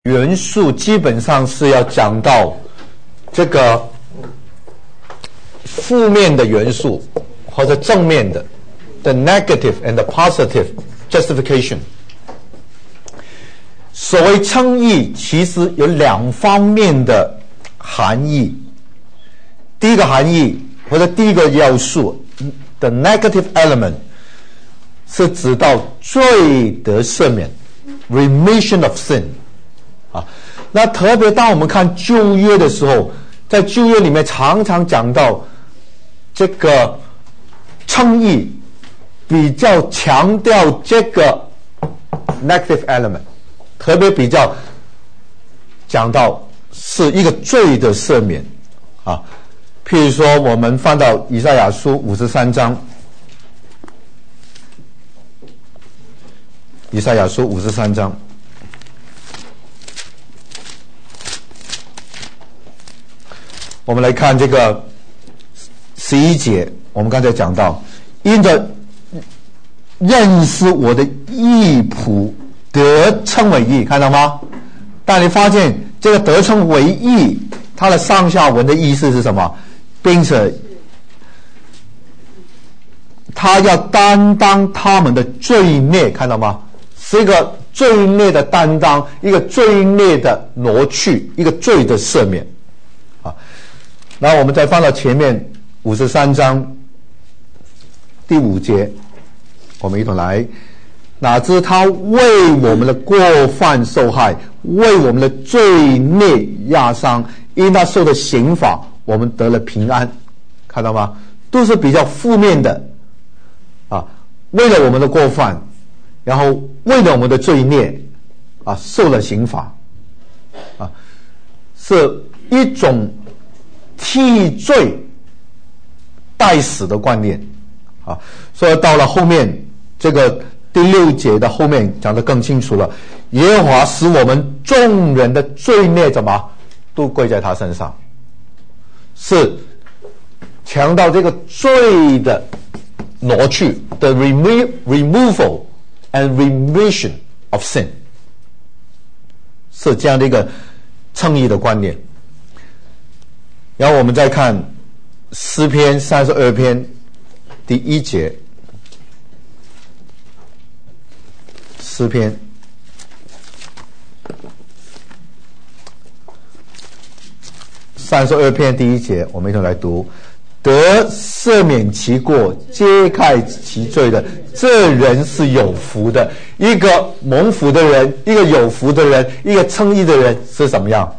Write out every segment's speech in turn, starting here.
元素基本上是要讲到这个负面的元素或者正面的 the negative and the positive justification。 所谓称义其实有两方面的含义。第一个含义或者第一个要素 the negative element 是指到罪得赦免 remission of sin。那特别当我们看旧约的时候，在旧约里面常常讲到这个称义比较强调这个 negative element， 特别比较讲到是一个罪的赦免譬如说我们翻到以赛亚书53章，以赛亚书53章我们来看这个11节，我们刚才讲到因着认识我的义仆得称为义，看到吗？但你发现这个得称为义它的上下文的意思是什么？并且他要担当他们的罪孽，看到吗？是一个罪孽的担当，一个罪孽的挪去，一个罪的赦免然后我们再翻到前面53章第5节，我们一同来。哪知他为我们的过犯受害，为我们的罪孽压伤，因他受的刑罚我们得了平安，看到吗？都是比较负面的为了我们的过犯，然后为了我们的罪孽受了刑罚是一种替罪代死的观念所以到了后面这个第6节的后面讲得更清楚了，耶和华使我们众人的罪孽怎么都归在他身上，是强调这个罪的挪去 the removal and remission of sin， 是这样的一个称义的观念。然后我们再看诗篇32篇第1节，诗篇32篇第1节，我们一同来读。得赦免其过，揭开其罪的，这人是有福的。一个蒙福的人，一个有福的人，一个称义的人是什么样？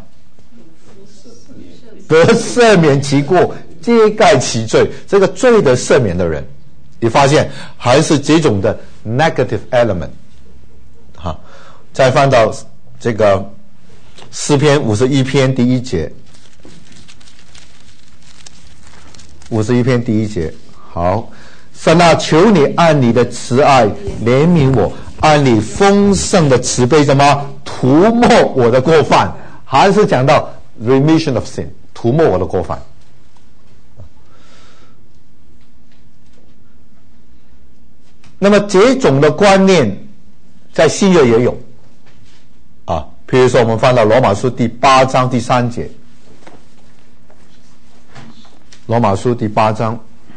得赦免其过，揭盖其罪，这个罪的赦免的人，你发现还是这种的 negative element。再翻到这个诗篇51篇第1节，51篇第1节，好，神啊，求你按你的慈爱怜悯我，按你丰盛的慈悲什么涂抹我的过犯，还是讲到 remission of sin， 涂抹我的过犯。那么这种的观念在新约也有比如说我们翻到罗马书第8章第3节，罗马书第8章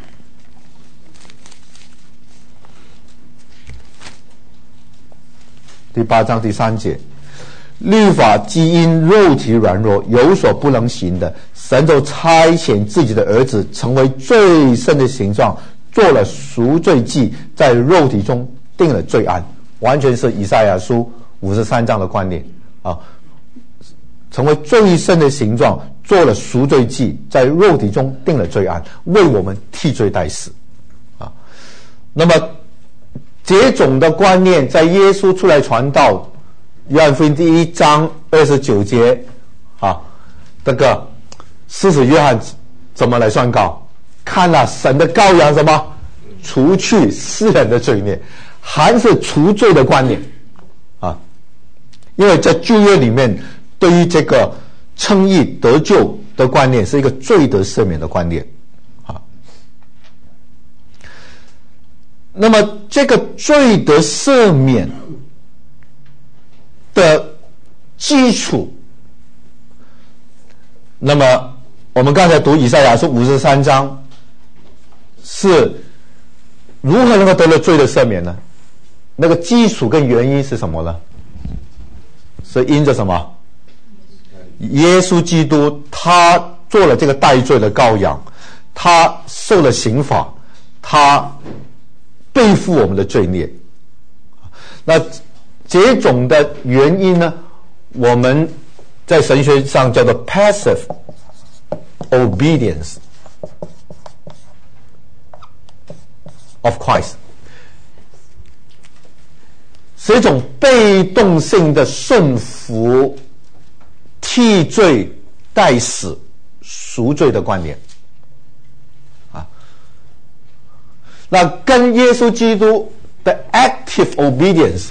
第3节，律法既因肉体软弱有所不能行的，神就差遣自己的儿子成为最圣的形状，做了赎罪祭，在肉体中定了罪案，完全是以赛亚书53章的观念成为最圣的形状，做了赎罪祭，在肉体中定了罪案，为我们替罪代死那么这种的观念在耶稣出来传道，约翰福音第1章29节这个施洗约翰怎么来宣告？看了神的羔羊什么除去世人的罪孽，还是除罪的观念因为在旧约里面对于这个称义得救的观念是一个罪得赦免的观念那么这个罪得赦免的基础。那么我们刚才读以赛亚书53章，是如何能够得了罪的赦免呢？那个基础跟原因是什么呢？是因着什么？耶稣基督他做了这个代罪的羔羊，他受了刑罚，他背负我们的罪孽。那这种的原因呢，我们在神学上叫做 passive obedience of Christ， 是一种被动性的顺服、替罪代死、赎罪的观念啊。那跟耶稣基督的 active obedience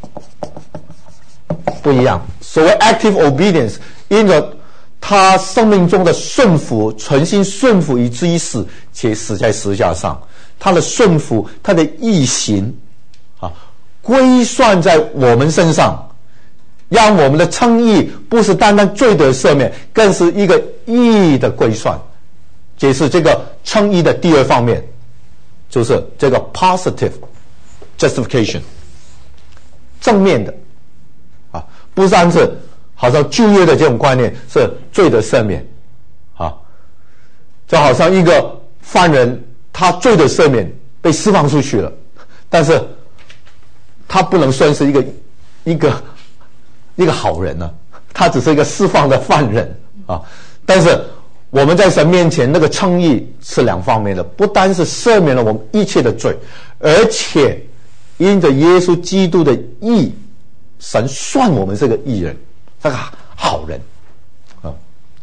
不一样。所谓 active obedience， 因着他生命中的顺服，存心顺服以至于死，且死在十字架上。他的顺服，他的义行啊，归算在我们身上，让我们的称义不是单单罪的赦免，更是一个义的归算。这是这个称义的第二方面，就是这个 positive justification， 正面的啊，不是单是好像旧约的这种观念是罪的赦免啊，就好像一个犯人他罪的赦免被释放出去了，但是他不能算是一个好人呢，他只是一个释放的犯人啊。但是我们在神面前那个称义是两方面的，不单是赦免了我们一切的罪，而且因着耶稣基督的义，神算我们这个义人，这个好人啊。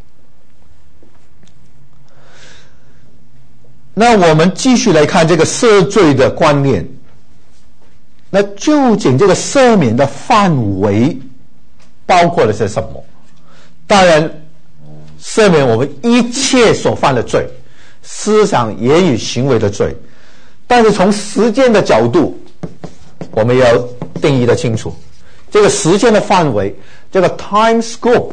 那我们继续来看这个赦罪的观念。那究竟这个赦免的范围包括了些什么？当然，赦免我们一切所犯的罪，思想、言语、行为的罪。但是从时间的角度，我们要定义得清楚，这个时间的范围，这个 time scope，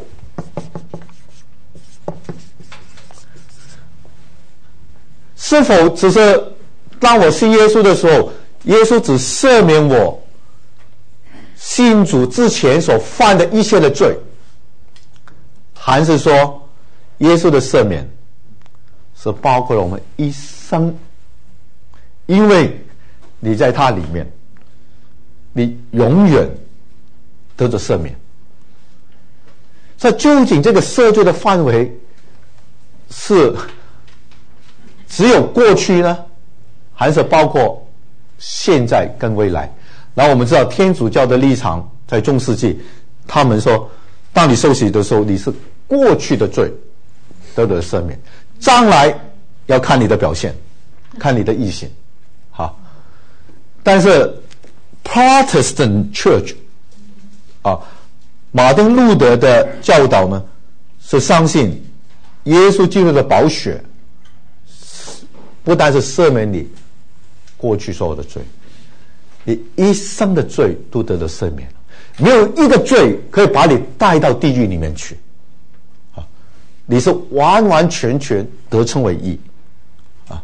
是否只是当我信耶稣的时候，耶稣只赦免我信主之前所犯的一切的罪，还是说耶稣的赦免是包括了我们一生？因为你在他里面，你永远得着赦免。所以究竟这个赦罪的范围是只有过去呢，还是包括现在跟未来？然后我们知道天主教的立场在中世纪，他们说当你受洗的时候，你是过去的罪得到赦免，将来要看你的表现，看你的义行。好，但是 Protestant Church 啊，马丁路德的教导呢，是相信耶稣基督的宝血不单是赦免你过去所有的罪，你一生的罪都得到赦免，没有一个罪可以把你带到地狱里面去啊！你是完完全全得称为义啊。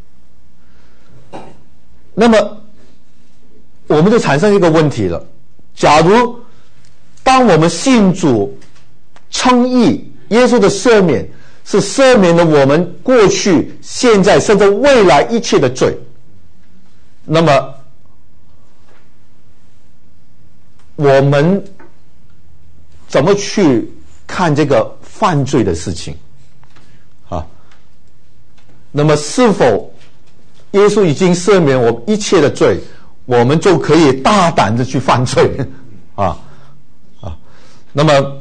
那么我们就产生一个问题了，假如当我们信主称义，耶稣的赦免是赦免了我们过去、现在甚至未来一切的罪，那么我们怎么去看这个犯罪的事情啊？那么是否耶稣已经赦免我们一切的罪，我们就可以大胆的去犯罪啊？那么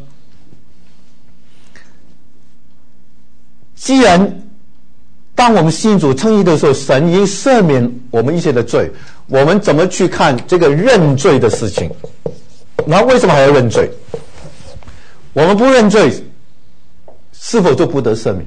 既然当我们信主称义的时候，神已经赦免我们一切的罪，我们怎么去看这个认罪的事情？那为什么还要认罪？我们不认罪，是否就不得赦免？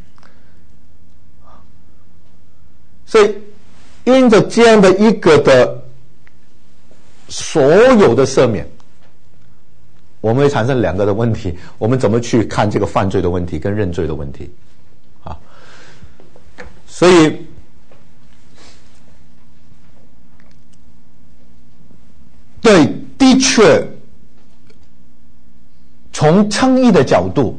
所以因着这样的一个的所有的赦免， 我们会产生两个的问题，我们怎么去看这个犯罪的问题跟认罪的问题啊？所以对，的确从称义的角度，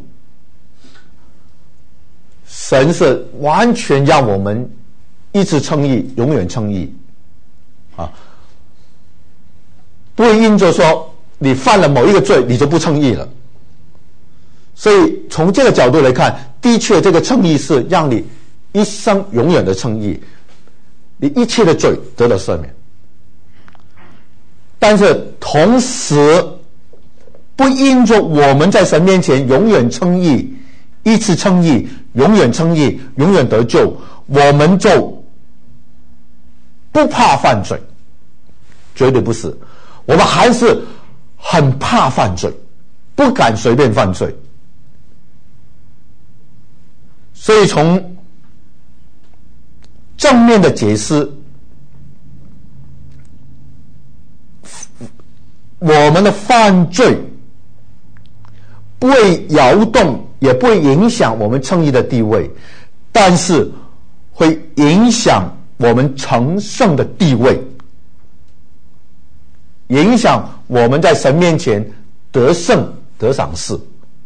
神是完全让我们一直称义，永远称义啊，不会因着说你犯了某一个罪你就不称义了。所以从这个角度来看，的确这个称义是让你一生永远的称义，你一切的罪得了赦免。但是同时不因着我们在神面前永远称义，一次称义，永远称义，永远得救，我们就不怕犯罪，绝对不是。我们还是很怕犯罪，不敢随便犯罪。所以从正面的解释，我们的犯罪不会摇动，也不会影响我们称义的地位，但是会影响我们成圣的地位，影响我们在神面前得胜得赏赐，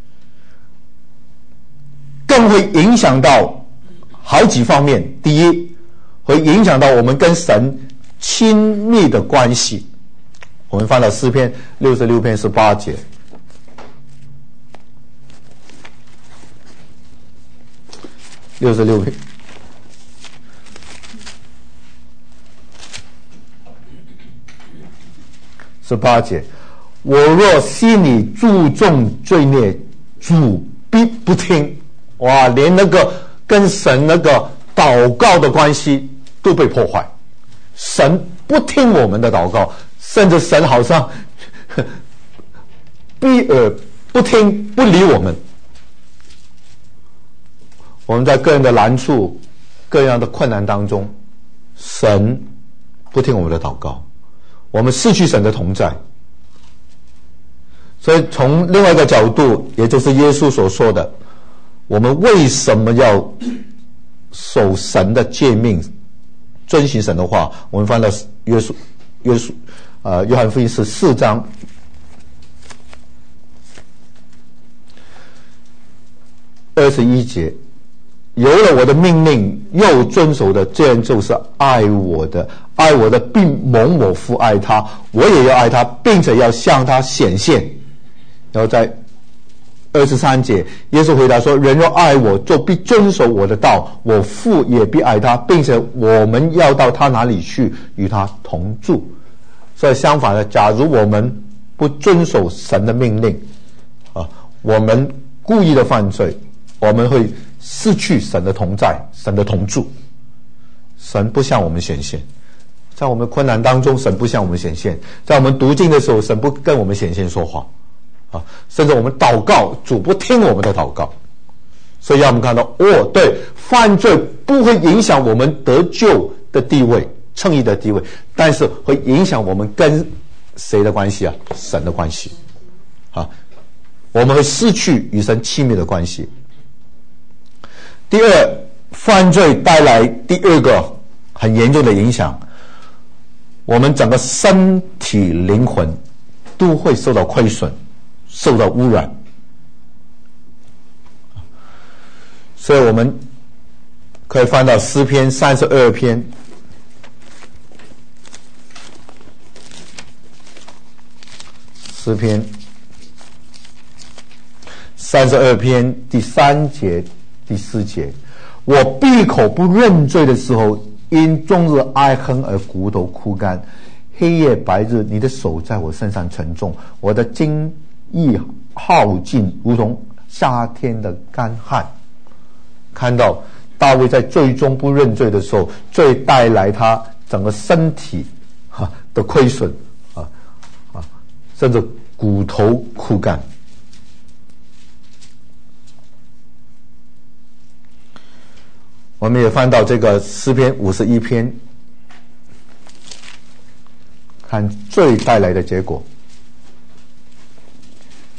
更会影响到好几方面。第一，会影响到我们跟神亲密的关系。我们翻到诗篇66篇18节，66篇18节，我若心里注重罪孽，主必不听。哇，连那个跟神那个祷告的关系都被破坏，神不听我们的祷告，甚至神好像闭耳不听，不理我们。我们在个人的难处、各样的困难当中，神不听我们的祷告，我们失去神的同在。所以从另外一个角度，也就是耶稣所说的，我们为什么要守神的诫命，遵行神的话？我们翻到约翰福音14章21节，有了我的命令又遵守的，这人就是爱我的，爱我的并蒙我父爱他，我也要爱他，并且要向他显现。然后在23节，耶稣回答说，人若爱我，就必遵守我的道，我父也必爱他，并且我们要到他哪里去，与他同住。所以相反的，假如我们不遵守神的命令啊，我们故意的犯罪，我们会失去神的同在，神的同住。神不向我们显现，在我们困难当中，神不向我们显现，在我们读经的时候，神不跟我们显现说话啊，甚至我们祷告，主不听我们的祷告。所以让我们看到，对，犯罪不会影响我们得救的地位，称义的地位，但是会影响我们跟谁的关系啊？神的关系啊，我们会失去与神亲密的关系。第二，犯罪带来第二个很严重的影响，我们整个身体灵魂都会受到亏损，受到污染。所以我们可以翻到诗篇32篇诗篇32篇第3节第4节，我闭口不认罪的时候，因终日哀恨而骨头枯干，黑夜白日，你的手在我身上沉重，我的精意耗尽，如同夏天的干旱。看到大卫在最终不认罪的时候，罪带来他整个身体的亏损甚至骨头枯干。我们也翻到这个诗篇51篇，看罪带来的结果。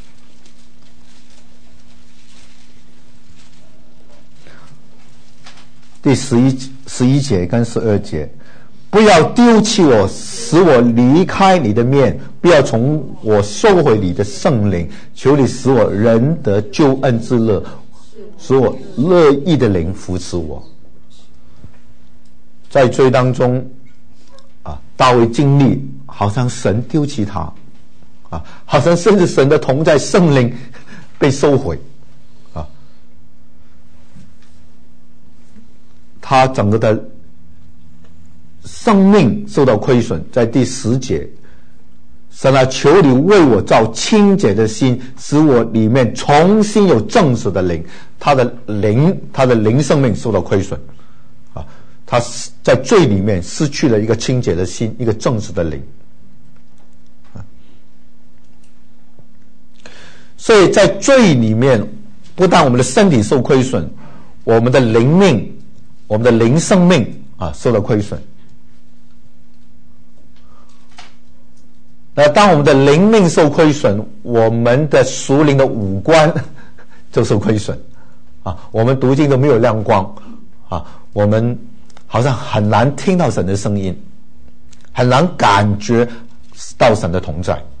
第11节跟12节，不要丢弃我，使我离开你的面，不要从我收回你的圣灵，求你使我仍得救恩之乐，使我乐意的灵扶持我。在罪当中大卫经历好像神丢弃他好像甚至神的同在圣灵被收回他整个的生命受到亏损。在第10节，神啊，求你为我造清洁的心，使我里面重新有正直的灵。他的灵生命受到亏损他在罪里面失去了一个清洁的心，一个正直的灵所以在罪里面，不但我们的身体受亏损，我们的灵命，我们的灵生命受到亏损。那当我们的灵命受亏损，我们的属灵的五官就受亏损我们读经都没有亮光我们好像很难听到神的声音，很难感觉到神的同在。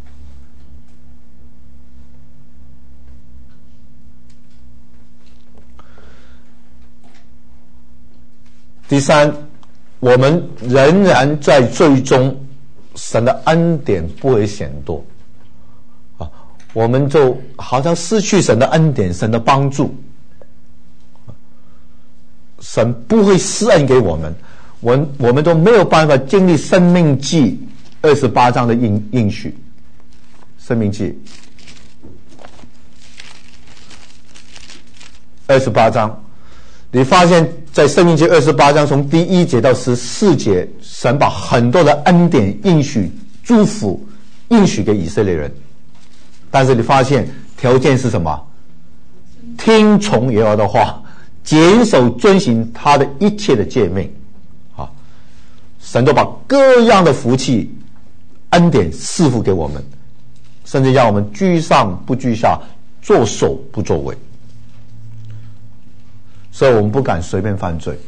第三，我们仍然在罪中，神的恩典不会显多我们就好像失去神的恩典，神的帮助，神不会施恩给我们，我们都没有办法经历申命记28章的应许。申命记28章，你发现在申命记28章从第1节到14节，神把很多的恩典应许祝福应许给以色列人，但是你发现条件是什么？听从耶和华的话，谨守遵行他的一切的诫命神都把各样的福气恩典赐福给我们，甚至让我们居上不居下，作首不作尾，所以我们不敢随便犯罪。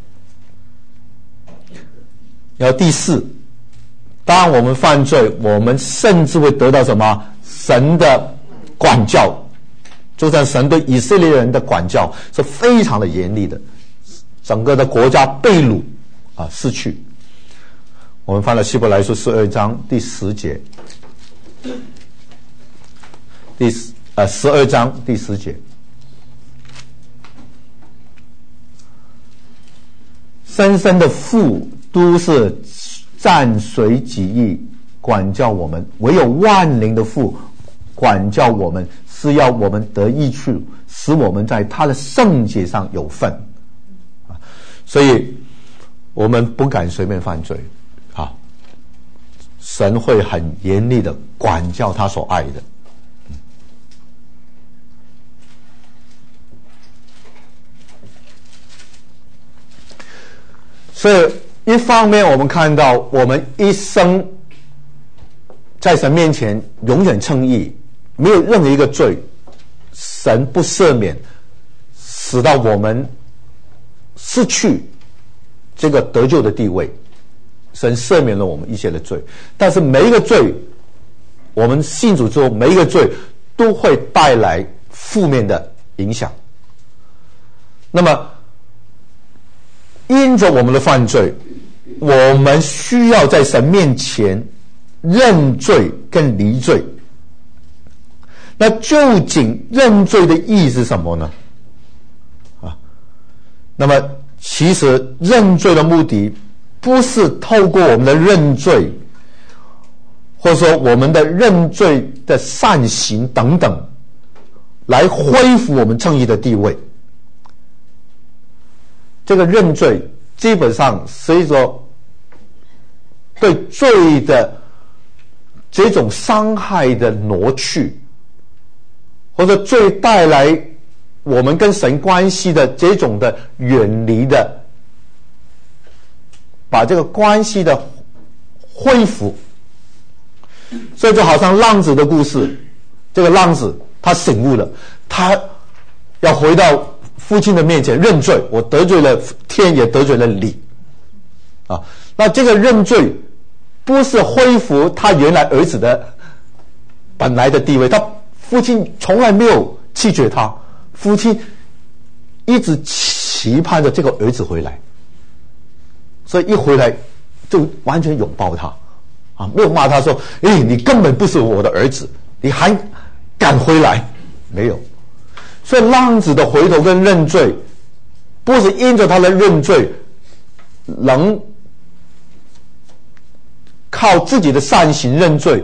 然后第4，当我们犯罪，我们甚至会得到什么？神的管教，就像神对以色列人的管教是非常的严厉的，整个的国家被掳失去。我们翻了希伯来书12章第10节，12章第10节，生生的父都是暂随己意管教我们，唯有万灵的父管教我们，是要我们得益处，使我们在他的圣洁上有份所以我们不敢随便犯罪神会很严厉的管教他所爱的所以一方面我们看到我们一生在神面前永远称义，没有任何一个罪神不赦免，使到我们失去这个得救的地位，神赦免了我们一切的罪。但是每一个罪，我们信主之后，每一个罪都会带来负面的影响。那么因着我们的犯罪，我们需要在神面前认罪跟离罪。那究竟认罪的意义是什么呢？那么其实认罪的目的不是透过我们的认罪，或者说我们的认罪的善行等等，来恢复我们正义的地位。这个认罪基本上是一种对罪的这种伤害的挪去，或者罪带来我们跟神关系的这种的远离的，把这个关系的恢复。所以就好像浪子的故事，这个浪子他醒悟了，他要回到父亲的面前认罪，我得罪了天，也得罪了你啊。那这个认罪不是恢复他原来儿子的本来的地位，他父亲从来没有弃绝他，父亲一直期盼着这个儿子回来，所以一回来就完全拥抱他啊，没有骂他说你根本不是我的儿子，你还敢回来，没有。所以浪子的回头跟认罪不是因着他的认罪能靠自己的善行认罪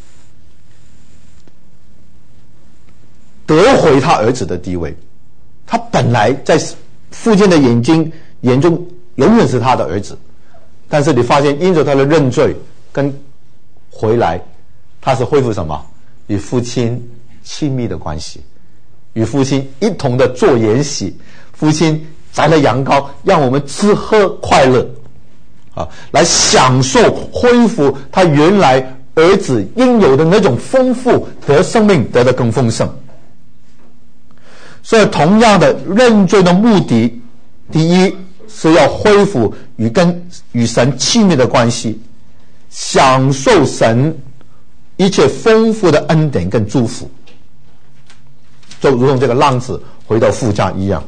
得回他儿子的地位，他本来在父亲的眼中永远是他的儿子，但是你发现因着他的认罪跟回来，他是恢复什么？与父亲亲密的关系，与父亲一同的做筵席，父亲宰了羊羔，让我们吃喝快乐啊，来享受恢复他原来儿子应有的那种丰富，得生命得的更丰盛。所以同样的，认罪的目的，第一是要恢复与神亲密的关系，享受神一切丰富的恩典跟祝福，就如同这个浪子回到父家一样。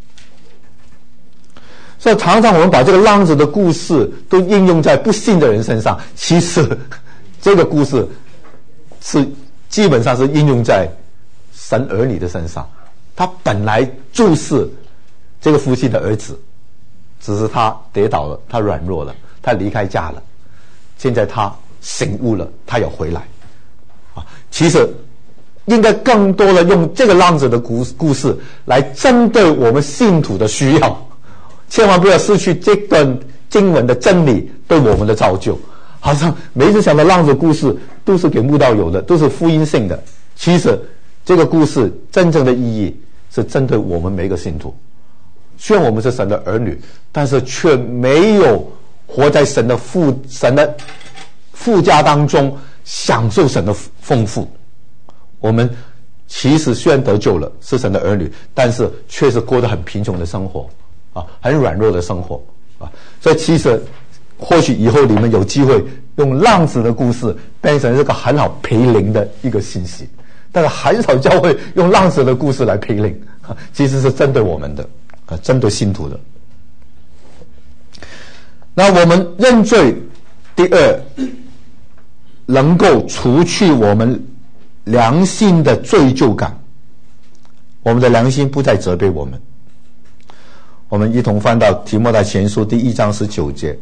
所以常常我们把这个浪子的故事都应用在不信的人身上，其实这个故事是基本上是应用在神儿女的身上。他本来就是这个父亲的儿子，只是他跌倒了，他软弱了，他离开家了，现在他醒悟了，他要回来啊。其实应该更多的用这个浪子的故事来针对我们信徒的需要，千万不要失去这段经文的真理对我们的造就。好像每一次想到浪子故事都是给慕道友的，都是福音性的，其实这个故事真正的意义是针对我们每一个信徒。虽然我们是神的儿女，但是却没有活在神的父家当中，享受神的丰富。我们其实虽然得救了，是神的儿女，但是却是过得很贫穷的生活啊，很软弱的生活啊。所以其实或许以后你们有机会用浪子的故事变成这个很好培灵的一个信息，但是很少教会用浪子的故事来培灵，其实是针对我们的，针对信徒的。那我们认罪，第二，能够除去我们良心的罪疚感，我们的良心不再责备我们。我们一同翻到提摩太前书第1章19节。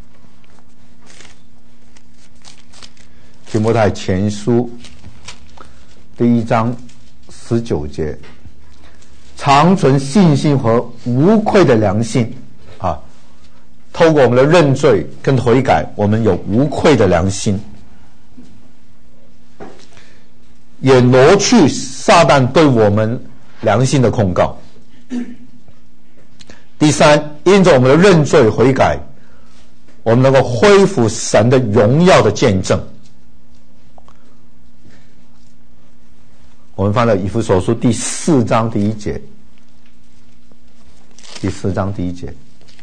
提摩太前书第1章19节，常存信心和无愧的良心啊！透过我们的认罪跟悔改，我们有无愧的良心，也挪去撒旦对我们良心的控告。第三，因着我们的认罪悔改，我们能够恢复神的荣耀的见证。我们翻到以弗所书第4章第1节，第4章第1节，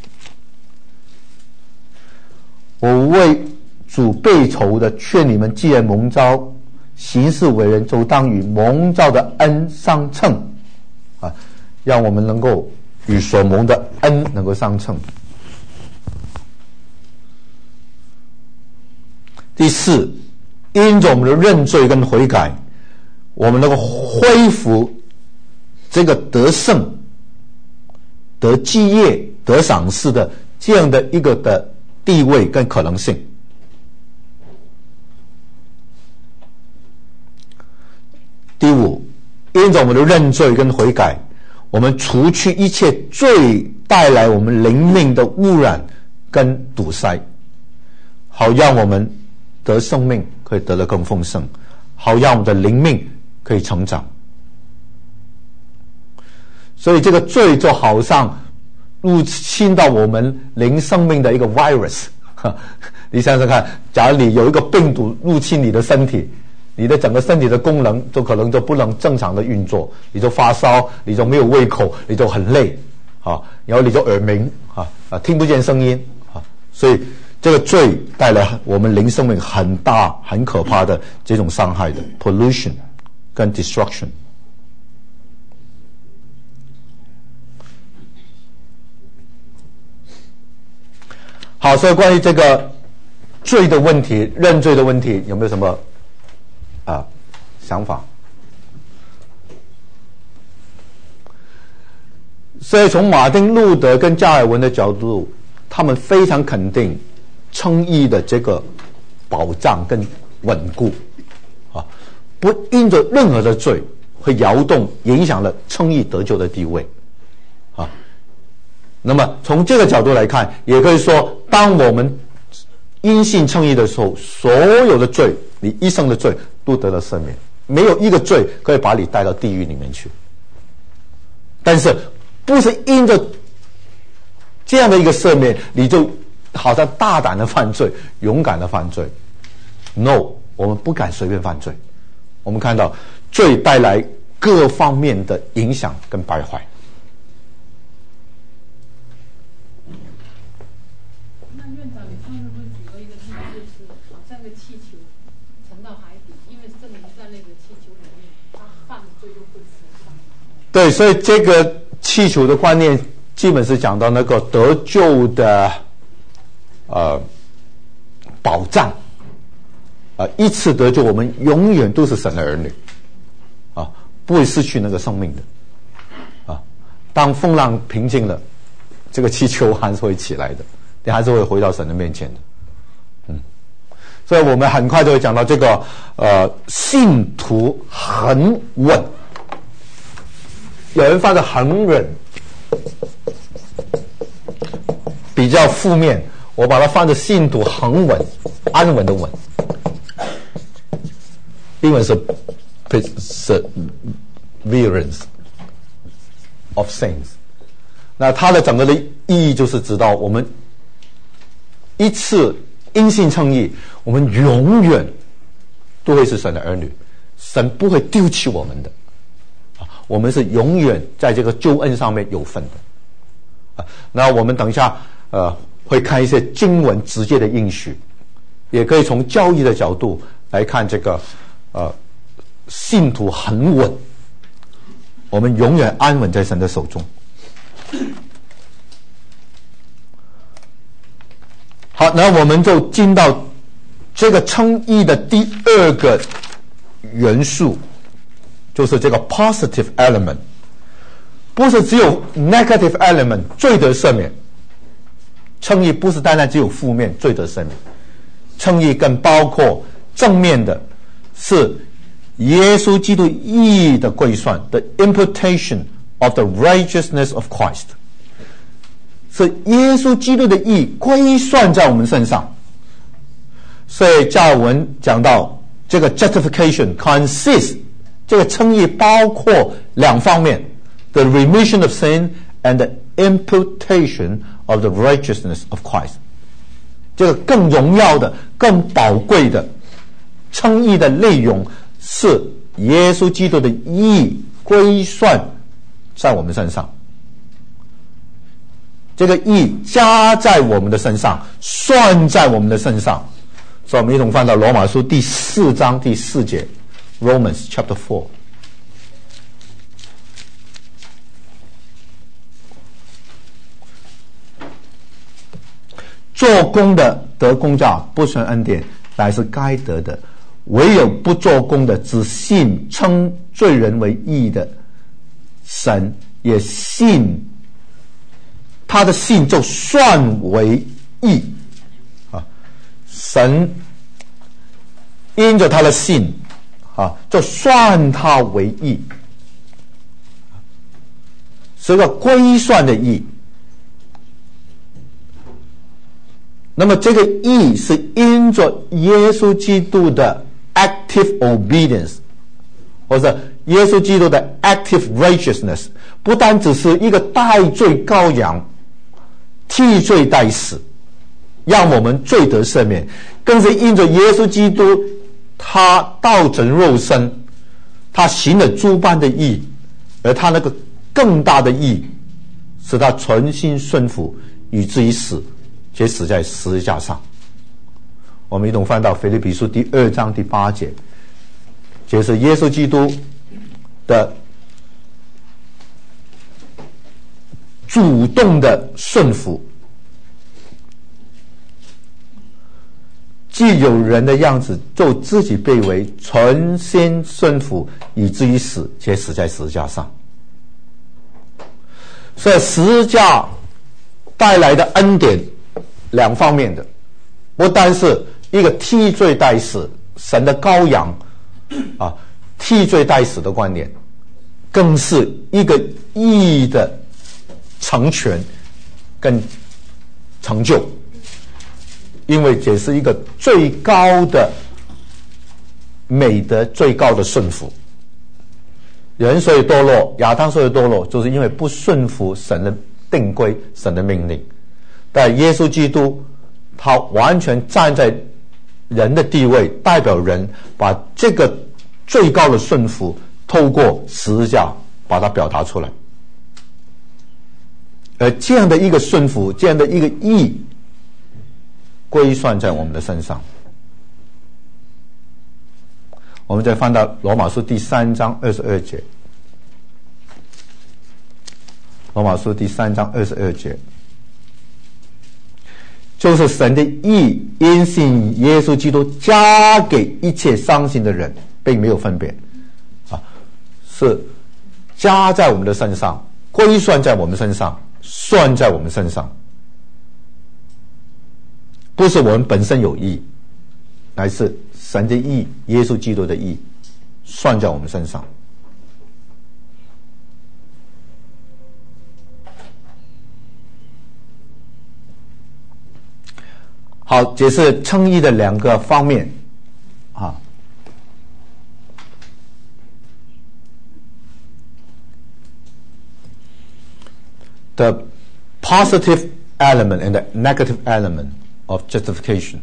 我为主被囚的劝你们，既然蒙召行事为人，就当与蒙召的恩相称啊，让我们能够与所蒙的恩能够相称。第四，因着我们的认罪跟悔改，我们能够恢复这个得胜、得基业、得赏赐的这样的一个的地位跟可能性。第五，因着我们的认罪跟悔改，我们除去一切罪带来我们灵命的污染跟堵塞，好让我们得生命可以得得更丰盛，好让我们的灵命可以成长。所以这个罪就好像入侵到我们灵生命的一个 virus。你想想看，假如你有一个病毒入侵你的身体， 你的整个身体的功能都可能就不能正常的运作，你就发烧，你就没有胃口，你就很累啊，然后你就耳鸣听不见声音啊，所以这个罪带来我们灵生命很大很可怕的这种伤害的 pollution 跟 destruction。好，所以关于这个罪的问题，认罪的问题，有没有什么想法？所以从马丁路德跟加尔文的角度，他们非常肯定称义的这个保障跟稳固不因着任何的罪会摇动影响了称义得救的地位那么从这个角度来看，也可以说当我们因信称义的时候，所有的罪，你一生的罪都得了赦免，没有一个罪可以把你带到地狱里面去。但是不是因着这样的一个赦免，你就好像大胆的犯罪，勇敢的犯罪。 No， 我们不敢随便犯罪。我们看到罪带来各方面的影响跟败坏。 那院长，你上次不是举了一个例子，就是好像个气球沉到海底，因为证明在那个气球里面，他犯罪就会浮上。 对，所以这个气球的观念基本是讲到那个得救的保障一次得救，我们永远都是神的儿女不会失去那个生命的当风浪平静了，这个气球还是会起来的，你还是会回到神的面前的。所以我们很快就会讲到这个信徒很稳，有人翻的很忍，比较负面，我把它翻的信徒很稳，安稳的稳。英文是 perseverance of saints。那它的整个的意义就是知道我们一次因信称义，我们永远都会是神的儿女，神不会丢弃我们的我们是永远在这个救恩上面有份的那我们等一下会看一些经文直接的应许，也可以从教义的角度来看这个信徒很稳，我们永远安稳在神的手中。好，那我们就进到这个称义的第二个元素，就是这个 positive element， 不是只有 negative element 罪得赦免。称义不是单单只有负面罪得赦免，称义更包括正面的，是耶稣基督义的归算 the imputation of the righteousness of Christ， 是耶稣基督的义归算在我们身上。所以加尔文讲到这个 justification consists， 这个称义包括两方面 the remission of sin and the imputation of the righteousness of Christ， 这个更荣耀的更宝贵的称义的内容是耶稣基督的义归算在我们身上，这个义加在我们的身上，算在我们的身上。所以我们一同翻到罗马书第4章第4节 Romans chapter 4。做工的得工价，不存恩典，乃是该得的；唯有不做工的，只信称罪人为义的神，也信他的信就算为义神因着他的信就算他为义，是个归算的义。那么这个义是因着耶稣基督的 active obedience， 或者耶稣基督的 active righteousness， 不单只是一个代罪羔羊替罪代死让我们罪得赦免，更是因着耶稣基督他道成肉身，他行了诸般的义，而他那个更大的义是他存心顺服，以至于死，且死在十字架上。我们一同翻到腓立比书第2章第8节，就是耶稣基督的主动的顺服，既有人的样子，就自己卑微，存心顺服，以至于死，且死在十字架上。所以十字架带来的恩典两方面的，不单是一个替罪代死，神的羔羊啊，替罪代死的观念，更是一个义的成全跟成就。因为这是一个最高的美德，最高的顺服。人所以堕落，亚当所以堕落，就是因为不顺服神的定规，神的命令。但耶稣基督他完全站在人的地位，代表人，把这个最高的顺服透过十字架把它表达出来。而这样的一个顺服，这样的一个义，归算在我们的身上。我们再翻到罗马书第3章22节，罗马书第3章22节，就是神的义因信耶稣基督加给一切相信的人，并没有分别啊，是加在我们的身上，归算在我们身上，算在我们身上。不是我们本身有义，乃是神的义，耶稣基督的义，算在我们身上。好，解释称义的两个方面啊。The positive element and the negative element of justification.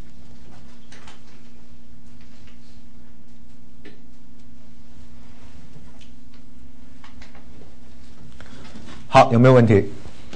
好，有没有问题？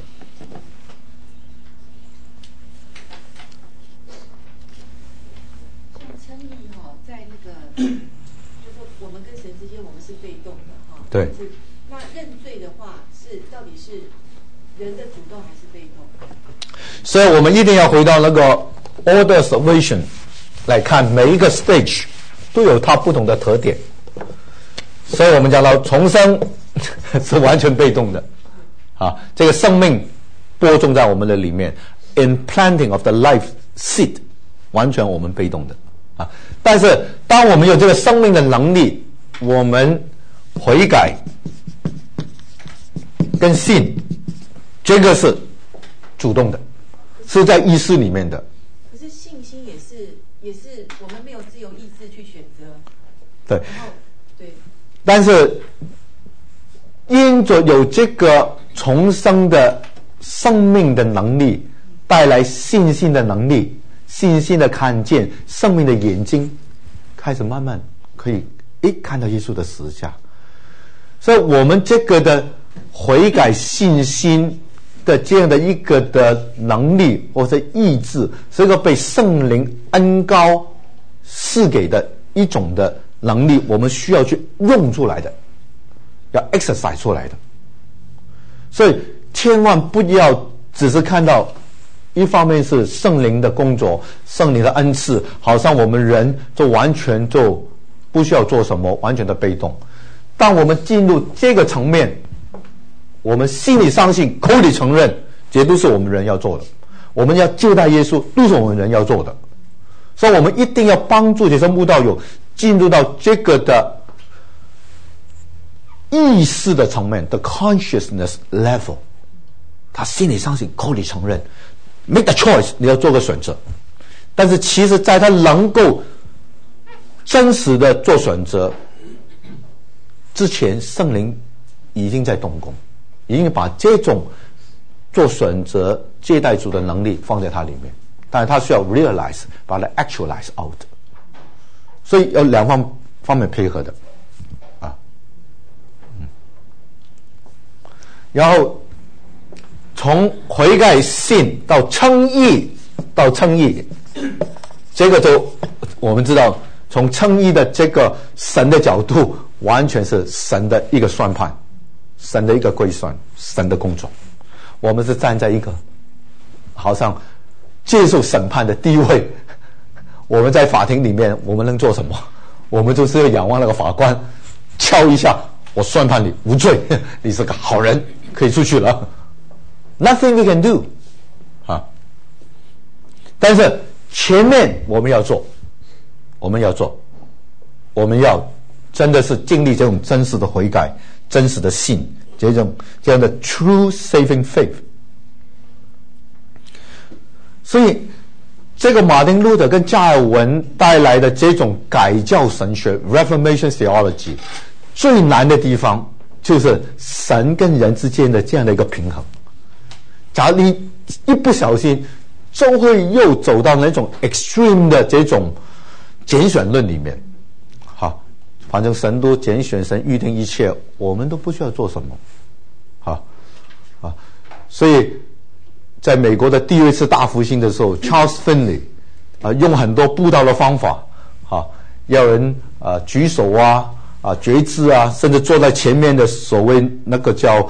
称义在那个就是我们跟神之间，我们是被动的哈。 对。 那认罪的话，是到底是人的主动还是被动？ 所以我们一定要回到那个 order of salvation 来看，每一个 stage 都有它不同的特点。所以我们讲到重生是完全被动的啊，这个生命播种在我们的里面 ，implanting of the life seed 完全我们被动的啊。但是当我们有这个生命的能力，我们悔改跟信，这个是主动的，是在意识里面的。 可是信心也是我们没有自由意志去选择。 对。 然后对。 但是因着有这个重生的生命的能力，带来信心的能力，信心的看见，生命的眼睛开始慢慢可以看到耶稣的十字架。所以我们这个的悔改信心的这样的一个的能力或者意志，是一个被圣灵恩膏赐给的一种的能力，我们需要去用出来的，要 exercise 出来的。所以千万不要只是看到一方面是圣灵的工作，圣灵的恩赐，好像我们人就完全就不需要做什么，完全的被动。当我们进入这个层面，我们心里相信，口里承认，这都是我们人要做的。我们要接待耶稣，都是我们人要做的。所以我们一定要帮助这些慕道友进入到这个的意识的层面，the consciousness level。他心里相信，口里承认 ，make a choice， 你要做个选择。但是其实在他能够真实的做选择之前，圣灵已经在动工，已经把这种做选择接待主的能力放在他里面，但是他需要 realize， 把它 actualize out。 所以有两方面配合的然后从悔改信到称义，这个就我们知道，从称义的这个神的角度，完全是神的一个算盘，神的一个规算，神的工作。我们是站在一个好像接受审判的地位。我们在法庭里面，我们能做什么？我们就是要仰望那个法官，敲一下，我算判你无罪，你是个好人，可以出去了。Nothing we can do 但是前面我们要真的是经历这种真实的悔改，真实的信，这样的 true saving faith。 所以这个马丁路德跟加尔文带来的这种改教神学 Reformation Theology 最难的地方就是神跟人之间的这样的一个平衡。假如你一不小心就会又走到那种 extreme 的这种拣选论里面。好，反正神都拣选，神预定一切，我们都不需要做什么。所以在美国的第二次大复兴的时候 Charles Finney 用很多布道的方法要人举手决志甚至坐在前面的所谓那个叫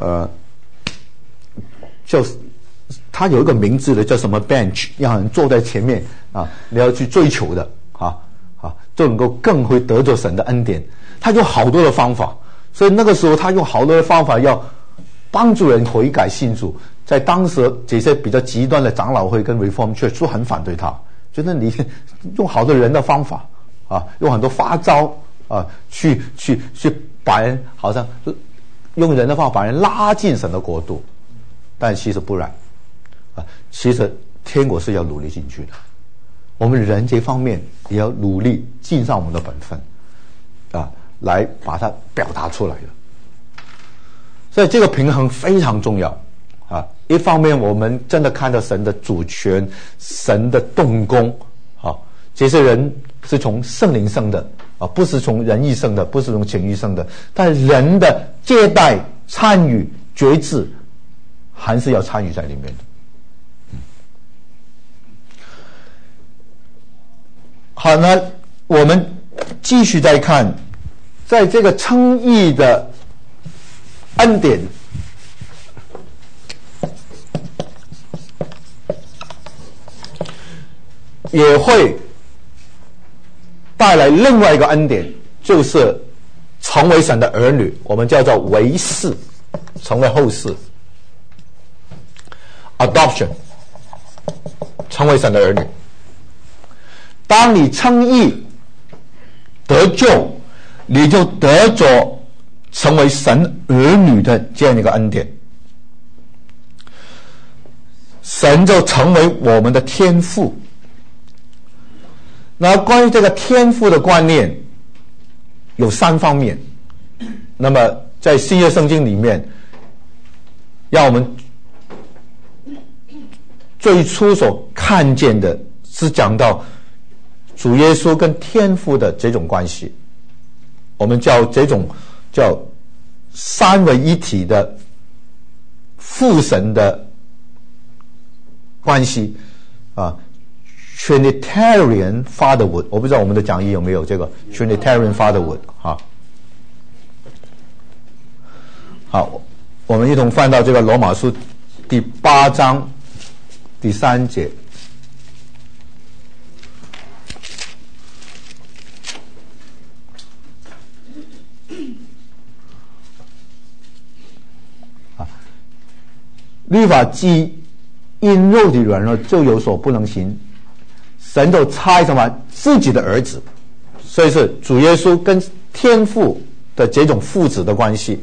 他有一个名字的叫什么 bench， 让人坐在前面你要去追求的就能够更会得着神的恩典。他有好多的方法，所以那个时候他用好多的方法要帮助人悔改信主。在当时这些比较极端的长老会跟 Reform Church 都很反对他，觉得你用好多人的方法用很多发招去把人好像用人的方法把人拉进神的国度，但其实不然其实天国是要努力进去的，我们人这方面也要努力尽上我们的本分来把它表达出来的。所以这个平衡非常重要一方面我们真的看到神的主权，神的动工这些人是从圣灵生的不是从人意生的，不是从情欲生的，但人的接待参与决志还是要参与在里面的。好，那我们继续再看，在这个称义的恩典也会带来另外一个恩典，就是成为神的儿女，我们叫做为嗣，成为后嗣 adoption， 成为神的儿女。当你称义得救，你就得着成为神儿女的这样一个恩典，神就成为我们的天父。那关于这个天父的观念有3方面，那么在新约圣经里面让我们最初所看见的是讲到主耶稣跟天父的这种关系，我们叫这种叫三位一体的父神的关系Trinitarian Fatherhood， 我不知道我们的讲义有没有这个 Trinitarian Fatherhood 好，我们一同翻到这个罗马书第8章第3节。律法既因肉体软弱就有所不能行，神就差什么自己的儿子，所以是主耶稣跟天父的这种父子的关系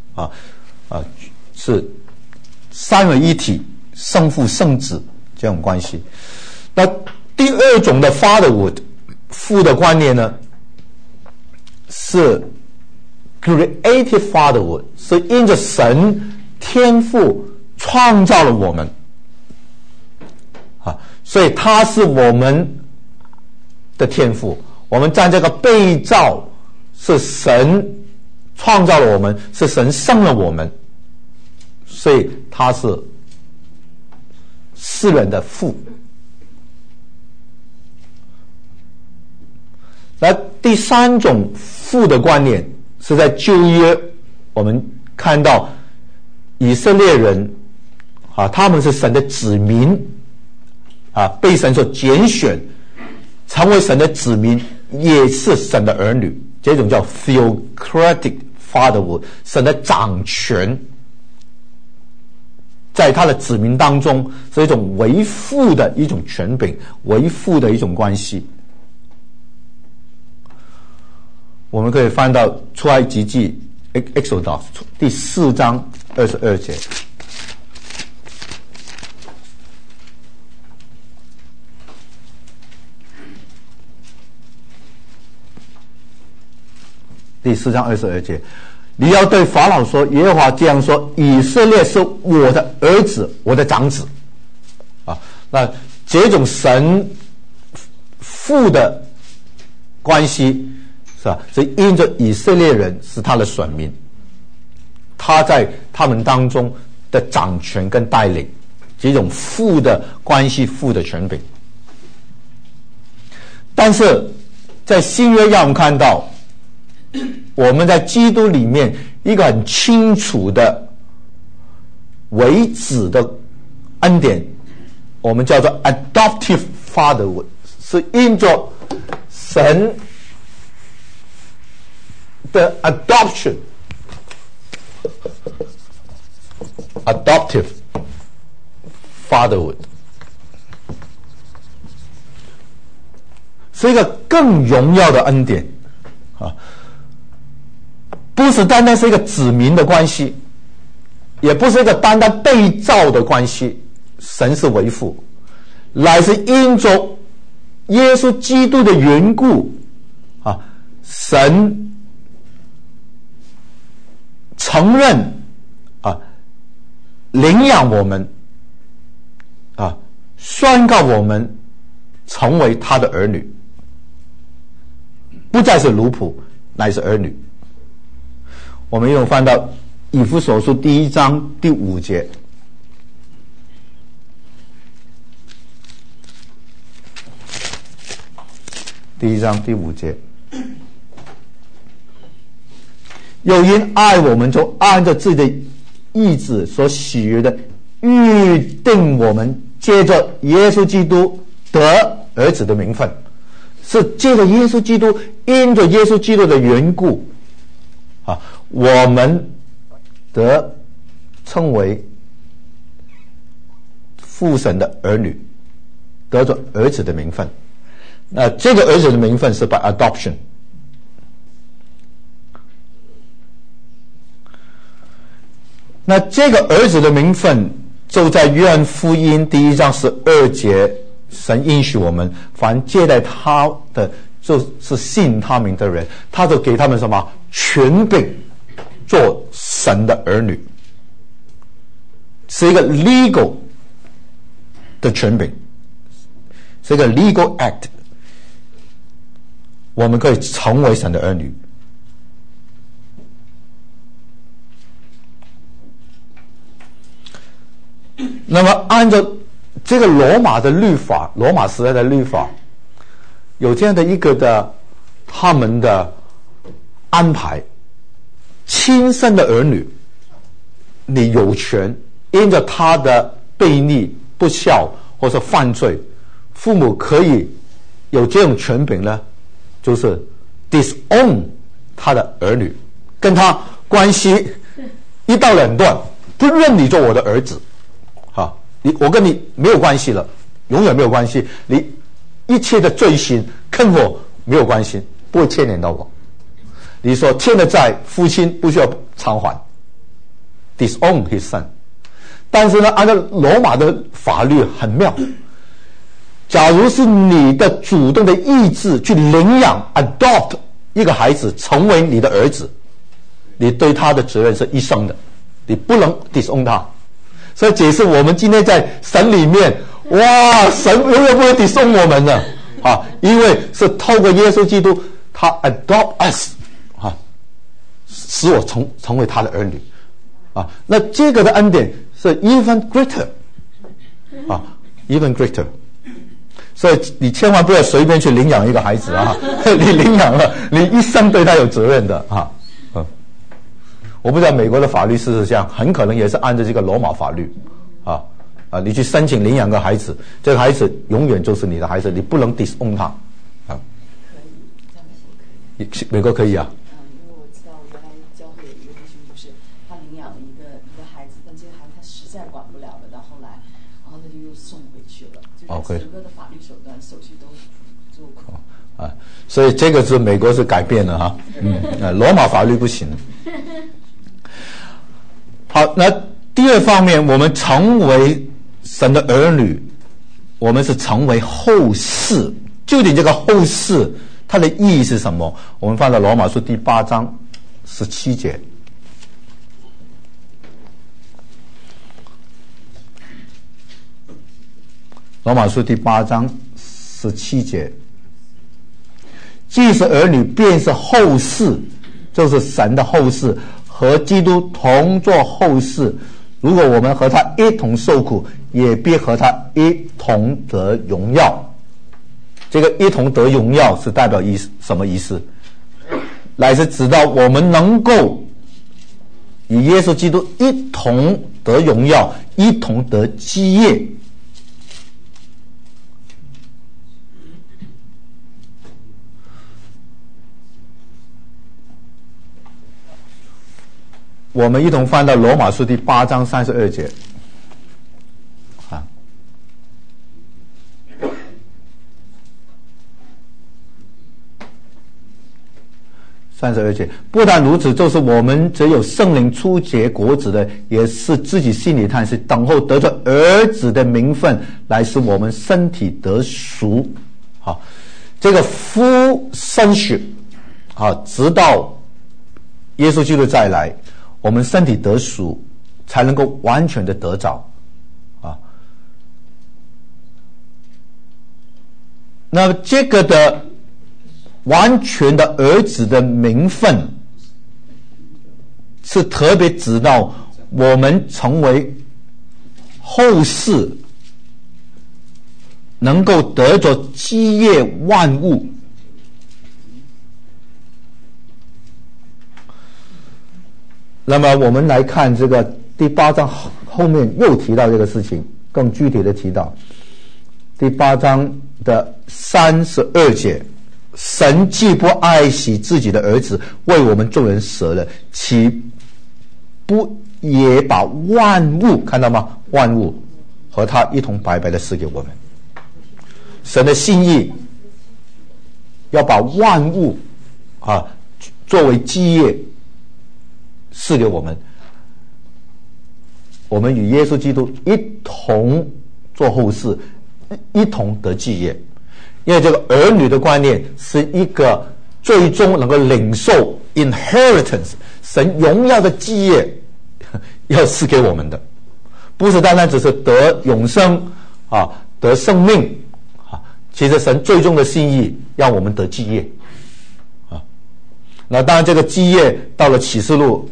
是三位一体，圣父圣子这种关系。那第二种的 fatherhood 父的观念呢，是 creative fatherhood， 是因着神天父创造了我们所以他是我们的天父， 我们在这个被造，是神创造了我们，是神生了我们，所以他是世人的父。那第三种父的观念是在旧约，我们看到以色列人他们是神的子民被神所拣选成为神的子民，也是神的儿女，这种叫 theocratic fatherhood， 神的掌权在他的子民当中是一种为父的一种权柄，为父的一种关系。我们可以翻到出埃及记 Exodus 第4章22节。第4章22节，你要对法老说，耶和华这样说，以色列是我的儿子，我的长子。那这种神父的关系是吧？是因着以色列人是他的选民，他在他们当中的掌权跟带领，这种父的关系，父的权柄。但是在新约让我们看到，我们在基督里面一个很清楚的为子的恩典，我们叫做 adoptive fatherhood， 是因着神的 adoptive fatherhood， 是一个更荣耀的恩典不是单单是一个子民的关系，也不是一个单单被造的关系，神是为父，乃是因着耶稣基督的缘故神承认领养我们宣告我们成为他的儿女，不再是奴仆，乃是儿女。我们又翻到以弗所书第1章第5节，第1章第5节，又因爱我们，就按照自己的意志所喜悦的预定我们借着耶稣基督得儿子的名分，是借着耶稣基督，因着耶稣基督的缘故我们得称为父神的儿女，得着儿子的名分。那这个儿子的名分是 by adoption。那这个儿子的名分就在约翰福音第1章12节，神应许我们，凡接待他的，就是信他名的人，他就给他们什么权柄，做神的儿女，是一个 legal 的权柄，是一个 legal act， 我们可以成为神的儿女。那么按照这个罗马的律法，罗马时代的律法有这样的一个的他们的安排，亲生的儿女你有权因着他的悖逆不孝或是犯罪，父母可以有这种权柄呢，就是 disown 他的儿女，跟他关系一刀两断，不认你做我的儿子我跟你没有关系了，永远没有关系，你一切的罪行跟我没有关系，不会牵连到我。你说欠的债父亲不需要偿还， disown his son。 但是呢，按照罗马的法律很妙，假如是你的主动的意志去领养 adopt 一个孩子成为你的儿子，你对他的责任是一生的，你不能 disown 他。所以解释我们今天在神里面，哇，神永远不会 disown 我们的， 因为是透过耶稣基督，他 adopt us 使我成为他的儿女那这个的恩典是 even greater even greater。所以你千万不要随便去领养一个孩子你领养了，你一生对他有责任的我不知道美国的法律是不是这样，很可能也是按照这个罗马法律你去申请领养个孩子，这个孩子永远就是你的孩子，你不能 disown 他可以，在美国可以。 美国可以啊。 因为我知道我原来教会有一个弟兄，就是他领养了一个孩子，但这个孩子他实在管不了了，到后来，然后他就又送回去了，就是整个的法律手段、手续都做过。 所以这个是美国是改变了罗马法律不行。好，那第二方面，我们成为神的儿女，我们是成为后世。究竟这个后世它的意义是什么？我们翻到罗马书第8章17节。罗马书第8章17节，既是儿女，便是后世，就是神的后世，和基督同作后世。如果我们和他一同受苦，也必和他一同得荣耀。这个一同得荣耀是代表什么意思？乃是指到我们能够与耶稣基督一同得荣耀，一同得基业。我们一同翻到罗马书第8章32节32节，不但如此，就是我们只有圣灵初结果子的，也是自己心里叹息，等候得着儿子的名分，来使我们身体得赎。这个夫生血直到耶稣基督再来，我们身体得赎，才能够完全的得着那这个的完全的儿子的名分，是特别指到我们成为后世能够得着基业万物。那么我们来看这个第8章后面又提到这个事情，更具体的提到第8章的32节，神既不爱惜自己的儿子，为我们众人舍了，岂不也把万物，看到吗？万物和他一同白白的赐给我们。神的心意要把万物作为基业赐给我们，我们与耶稣基督一同做后世，一同得基业。因为这个儿女的观念是一个最终能够领受 inheritance 神荣耀的基业要赐给我们的，不是单单只是得永生得生命其实神最终的心意让我们得基业那当然这个基业到了启示录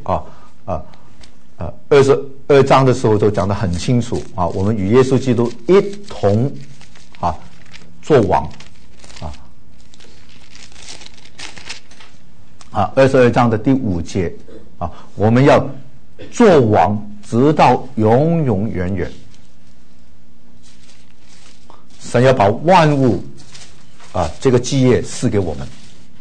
22章的时候就讲得很清楚我们与耶稣基督一同做王22章的第5节我们要做王直到永永远远。神要把万物这个基业赐给我们。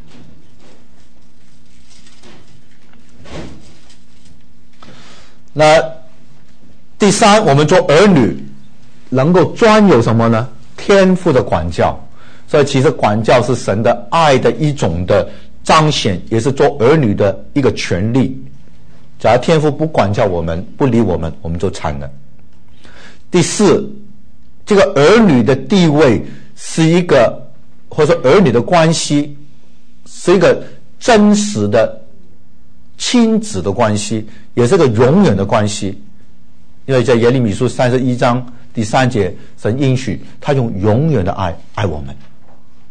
那第三，我们做儿女能够专有什么呢？天父的管教。所以其实管教是神的爱的一种的彰显，也是做儿女的一个权利。假如天父不管教我们，不理我们，我们就惨了。第四，这个儿女的地位是一个，或者说儿女的关系是一个真实的亲子的关系，也是个永远的关系。因为在耶利米书31章第3节，神应许他用永远的爱爱我们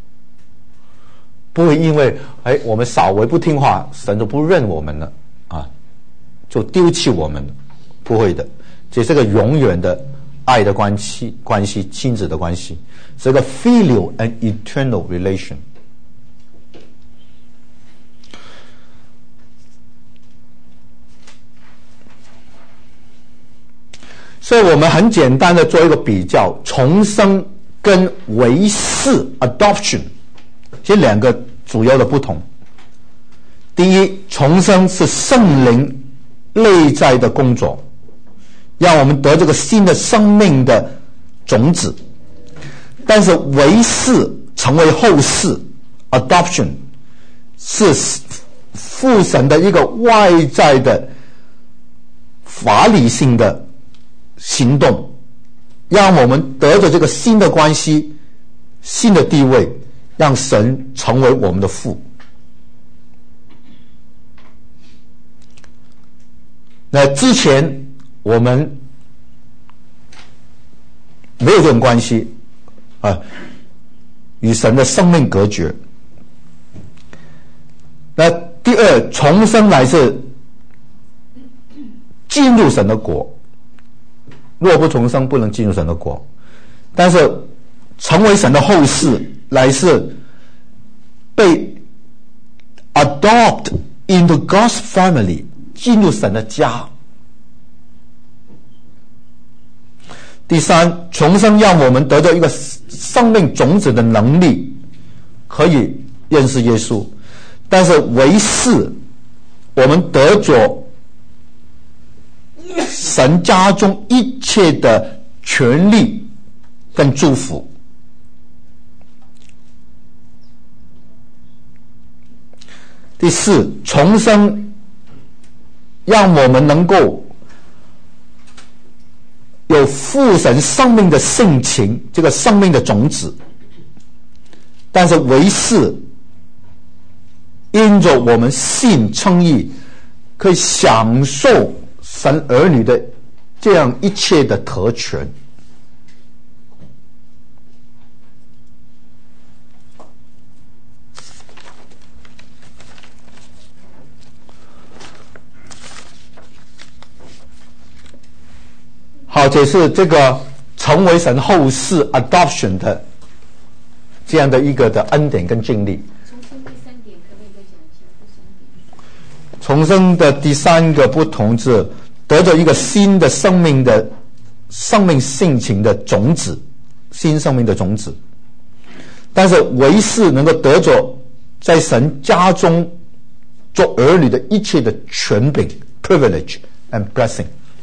不会因为我们稍微不听话，神就不认我们了啊，就丢弃我们了，不会的。这是个永远的爱的关系，亲子的关系，是个 filial and eternal relation。所以我们很简单的做一个比较，重生跟为嗣 adoption 这两个主要的不同。第一，重生是圣灵内在的工作，让我们得这个新的生命的种子。但是为嗣成为后嗣 adoption 是父神的一个外在的法理性的行动，让我们得着这个新的关系、新的地位，让神成为我们的父。那之前我们没有这种关系啊，与神的生命隔绝。那第二，重生乃是进入神的国，若不重生，不能进入神的国。但是成为神的后嗣，乃是被 adopt into God's family， 进入神的家。第三，重生让我们得到一个生命种子的能力，可以认识耶稣。但是为嗣，我们得着神家中一切的权利跟祝福。第四，重生让我们能够有父神生命的性情，这个生命的种子。但是为嗣因着我们信称义，可以享受神儿女的这样一切的特权。好，这是这个成为神后嗣 adoption 的这样的一个的恩典跟经历。重生的第三个不同是得着一个新的生命的生命性情的种子，新生命的种子。但是为嗣能够得着在神家中做儿女的一切的权柄 privilege and blessing。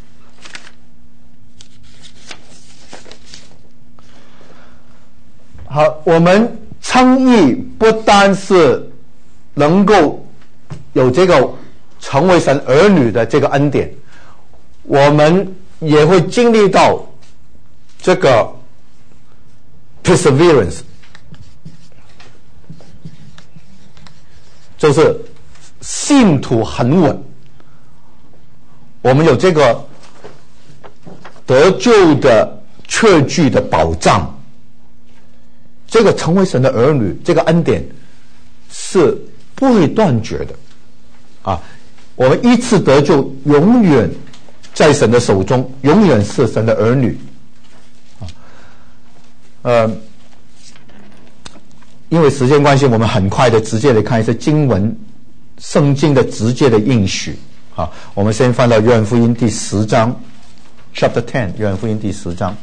好，我们称义不单是能够有这个成为神儿女的这个恩典，我们也会经历到这个 perseverance， 就是信徒很稳，我们有这个得救的确据的保障。这个成为神的儿女，这个恩典是不会断绝的啊！我们一次得救，永远在神的手中，永远是神的儿女啊。因为时间关系，我们很快的直接来看一些经文，圣经的直接的应许啊。我们先翻到约翰福音第10章 ，Chapter 10，约翰福音第10章。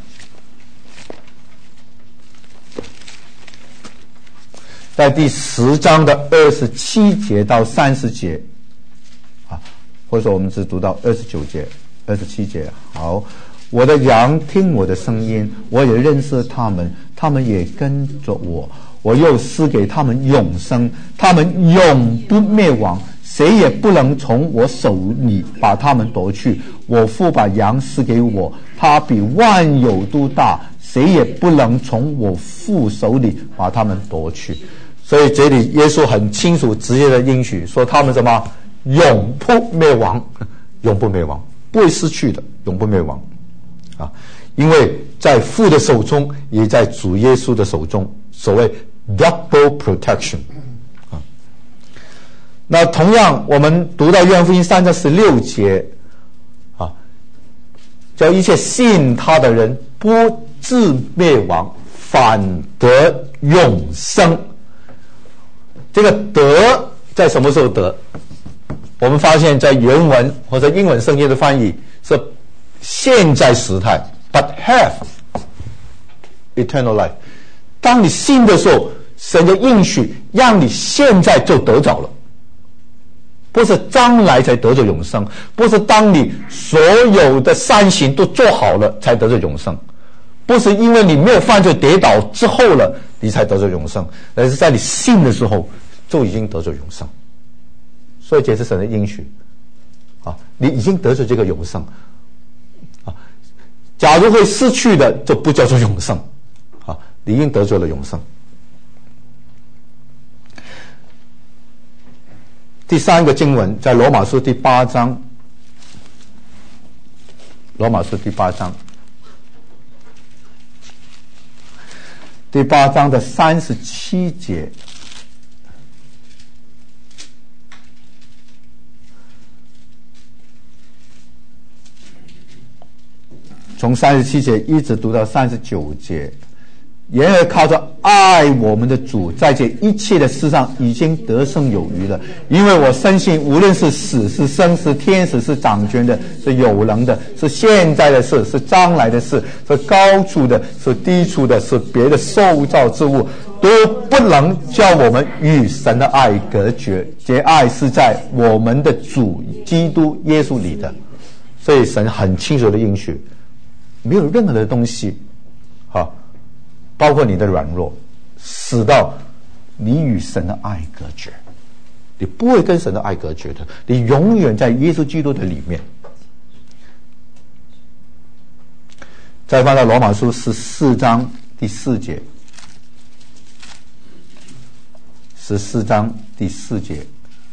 在第10章的27节到30节啊，或者说我们只读到29节、27节。好，我的羊听我的声音，我也认识他们，他们也跟着我，我又赐给他们永生，他们永不灭亡，谁也不能从我手里把他们夺去。我父把羊赐给我，他比万有都大，谁也不能从我父手里把他们夺去。所以这里耶稣很清楚直接的应许说，他们什么永不灭亡，永不灭亡，不会失去的，永不灭亡啊！因为在父的手中，也在主耶稣的手中，所谓 double protection 那同样，我们读到约翰福音3章16节啊，叫一切信他的人不至灭亡，反得永生。这个得在什么时候得？我们发现在原文或者英文圣经的翻译是现在时态 ，but have eternal life。当你信的时候，神就应许让你现在就得着了，不是将来才得着永生，不是当你所有的善行都做好了才得着永生，不是因为你没有犯罪跌倒之后了你才得着永生，而是在你信的时候就已经得着永生。所以这是神的应许啊，你已经得着这个永生啊。假如会失去的，就不叫做永生啊，你已经得着了永生。第三个经文在罗马书第8章，罗马书第8章，第8章的37节。从37节一直读到39节，然而靠着爱我们的主，在这一切的事上已经得胜有余了。因为我深信，无论是死是生是天使是掌权的，是有能的，是现在的事是将来的事，是高处的是低处的，是别的受造之物，都不能叫我们与神的爱隔绝。这爱是在我们的主基督耶稣里的。所以神很清楚的应许，没有任何的东西包括你的软弱，使到你与神的爱隔绝。你不会跟神的爱隔绝的，你永远在耶稣基督的里面。再翻到罗马书14章第4节，14章第4节，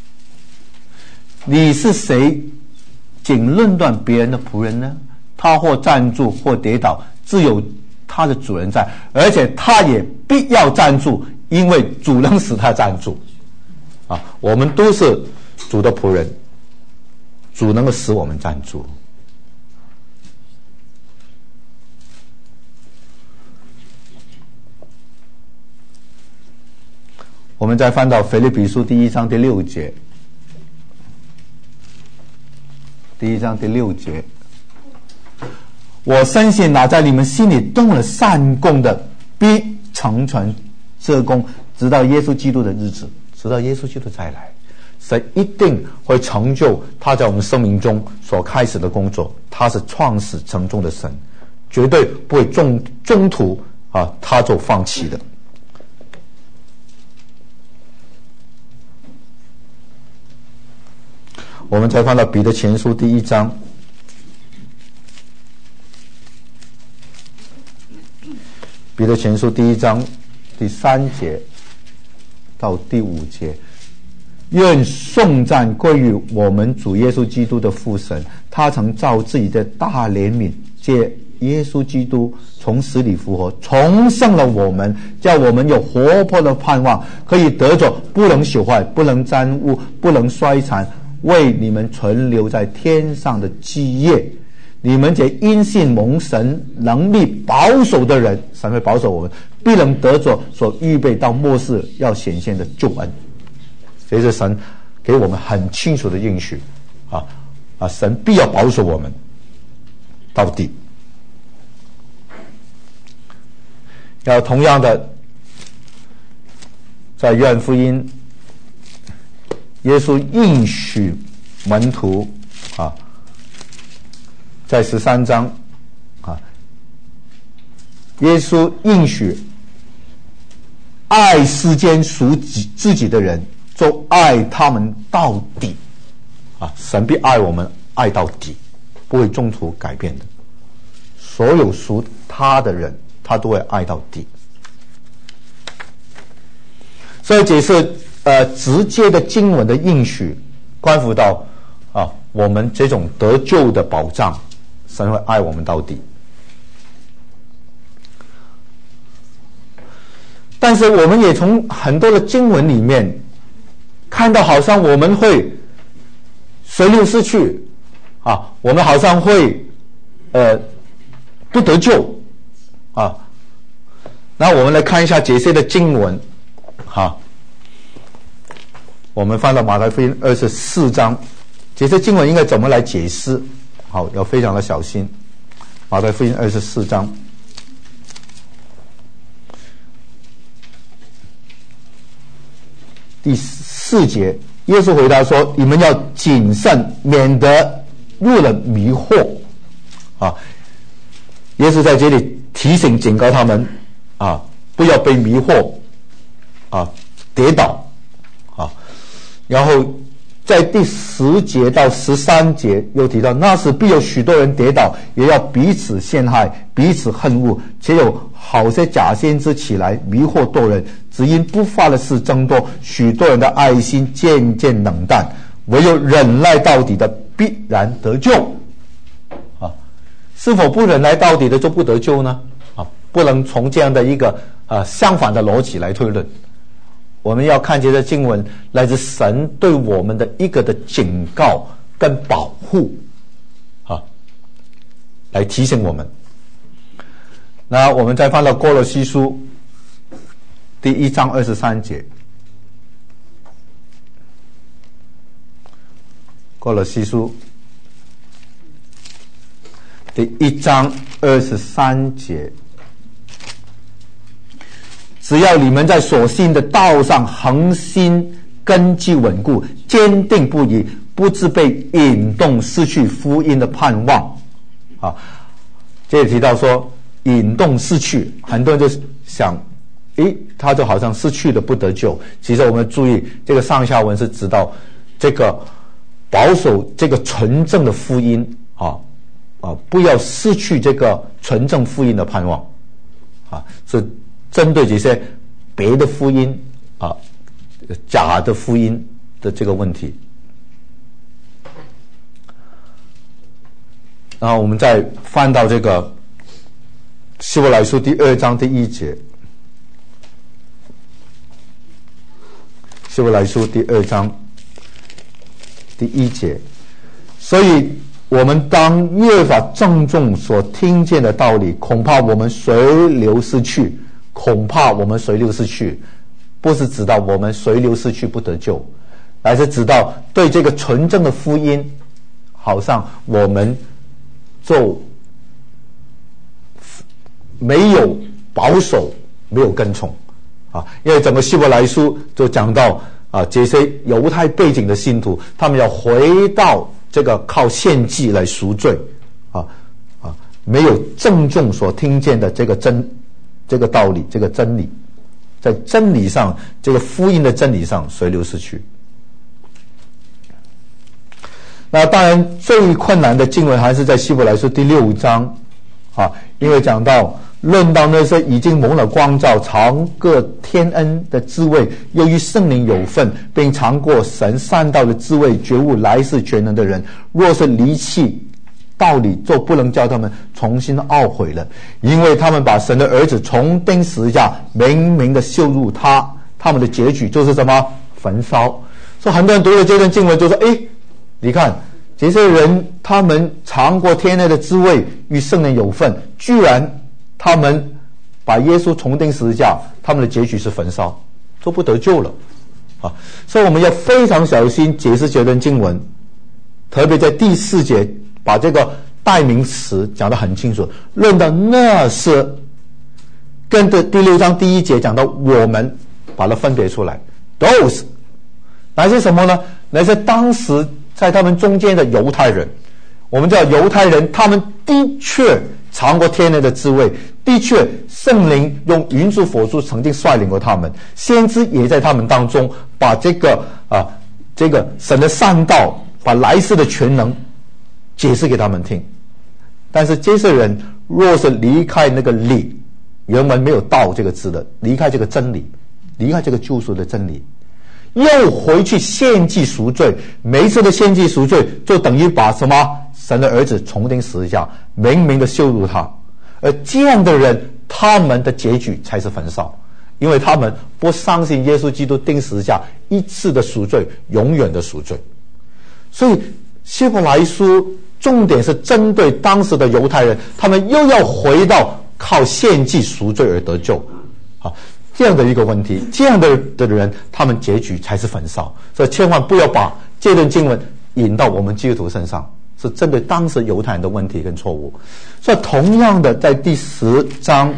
你是谁仅论断别人的仆人呢？他或站住或跌倒，自有他的主人在，而且他也必要站住，因为主能使他站住啊！我们都是主的仆人，主能够使我们站住。我们再翻到腓立比书第1章第6节，第1章第6节，我深信那在你们心里动了善功的，必成全这功，直到耶稣基督的日子，直到耶稣基督再来，神一定会成就他在我们生命中所开始的工作。他是创始成终的神，绝对不会中途他就放弃的。我们再翻到彼得前书第1章，彼得前书第1章第3节到第5节，愿颂赞归于我们主耶稣基督的父神，他曾照自己的大怜悯，借耶稣基督从死里复活，重生了我们，叫我们有活泼的盼望，可以得着不能朽坏、不能沾污、不能衰残，为你们存留在天上的基业。你们这因信蒙神能力保守的人，神会保守我们，必能得着所预备到末世要显现的救恩。这是神给我们很清楚的应许神必要保守我们到底。要同样的，在约翰福音，耶稣应许门徒在13章耶稣应许爱世间属自己的人，就爱他们到底神必爱我们爱到底，不会中途改变的。所有属他的人，他都会爱到底。所以这是直接的经文的应许，关乎到我们这种得救的保障，神会爱我们到底。但是我们也从很多的经文里面看到好像我们会随流失去啊，我们好像会不得救啊。那我们来看一下这些的经文啊，我们翻到马太福音24章，这些经文应该怎么来解释？好，要非常的小心。马太福音24章第4节，耶稣回答说：“你们要谨慎，免得入了迷惑。”啊，耶稣在这里提醒警告他们啊，不要被迷惑啊，跌倒啊。然后在第10节到13节又提到，那时必有许多人跌倒，也要彼此陷害，彼此恨恶，且有好些假先知起来迷惑多人，只因不法的事增多，许多人的爱心渐渐冷淡，唯有忍耐到底的必然得救。啊，是否不忍耐到底的就不得救呢？啊，不能从这样的一个相反的逻辑来推论。我们要看这些经文来自神对我们的一个的警告跟保护啊，来提醒我们。那我们再翻到哥罗西书第1章23节，哥罗西书第1章23节，只要你们在所信的道上恒心根基稳固，坚定不移，不致被引动失去福音的盼望啊。这里提到说引动失去，很多人就想他就好像失去了不得救。其实我们注意这个上下文是指到这个保守这个纯正的福音不要失去这个纯正福音的盼望啊，是针对这些别的福音假的福音的这个问题。然后我们再翻到这个希伯来书第2章第1节，希伯来书第2章第1节，所以我们当越发郑重所听见的道理，恐怕我们随流失去。恐怕我们随流失去，不是指到我们随流失去不得救，而是指到对这个纯正的福音，好像我们就没有保守，没有跟从啊。因为整个希伯来书就讲到这些犹太背景的信徒，他们要回到这个靠献祭来赎罪没有郑重所听见的这个道理，这个真理，在真理上，这个福音的真理上随流失去。那当然最困难的经文还是在希伯来书第6章因为讲到论到那些已经蒙了光照，尝过天恩的滋味，由于圣灵有份，并尝过神善道的滋味，觉悟来世全能的人，若是离弃道理，就不能叫他们重新懊悔了，因为他们把神的儿子重钉十字架，明明的羞辱他，他们的结局就是什么？焚烧。所以很多人读了这段经文就说你看这些人，他们尝过天恩的滋味，与圣灵有份，居然他们把耶稣重钉十字架，他们的结局是焚烧，就不得救了所以我们要非常小心解释这段经文，特别在第4节把这个代名词讲得很清楚，论到那是跟着第6章第1节讲到我们，把它分别出来。those 那些什么呢？那些当时在他们中间的犹太人。我们知道犹太人他们的确尝过天恩的滋味，的确圣灵用云柱火柱曾经率领过他们，先知也在他们当中把这个神的善道，把来世的全能解释给他们听。但是这些人若是离开那个理，原文没有道这个字的，离开这个真理，离开这个救赎的真理，又回去献祭赎罪，每一次的献祭赎罪就等于把什么神的儿子重钉十字架，明明的羞辱他。而这样的人，他们的结局才是焚烧， 因为他们不相信耶稣基督钉十字架一次的赎罪，永远的赎罪。所以希伯来书重点是针对当时的犹太人，他们又要回到靠献祭赎罪而得救这样的一个问题，这样的人他们结局才是焚烧。所以千万不要把这段经文引到我们基督徒身上，是针对当时犹太人的问题跟错误。所以同样的，在第10章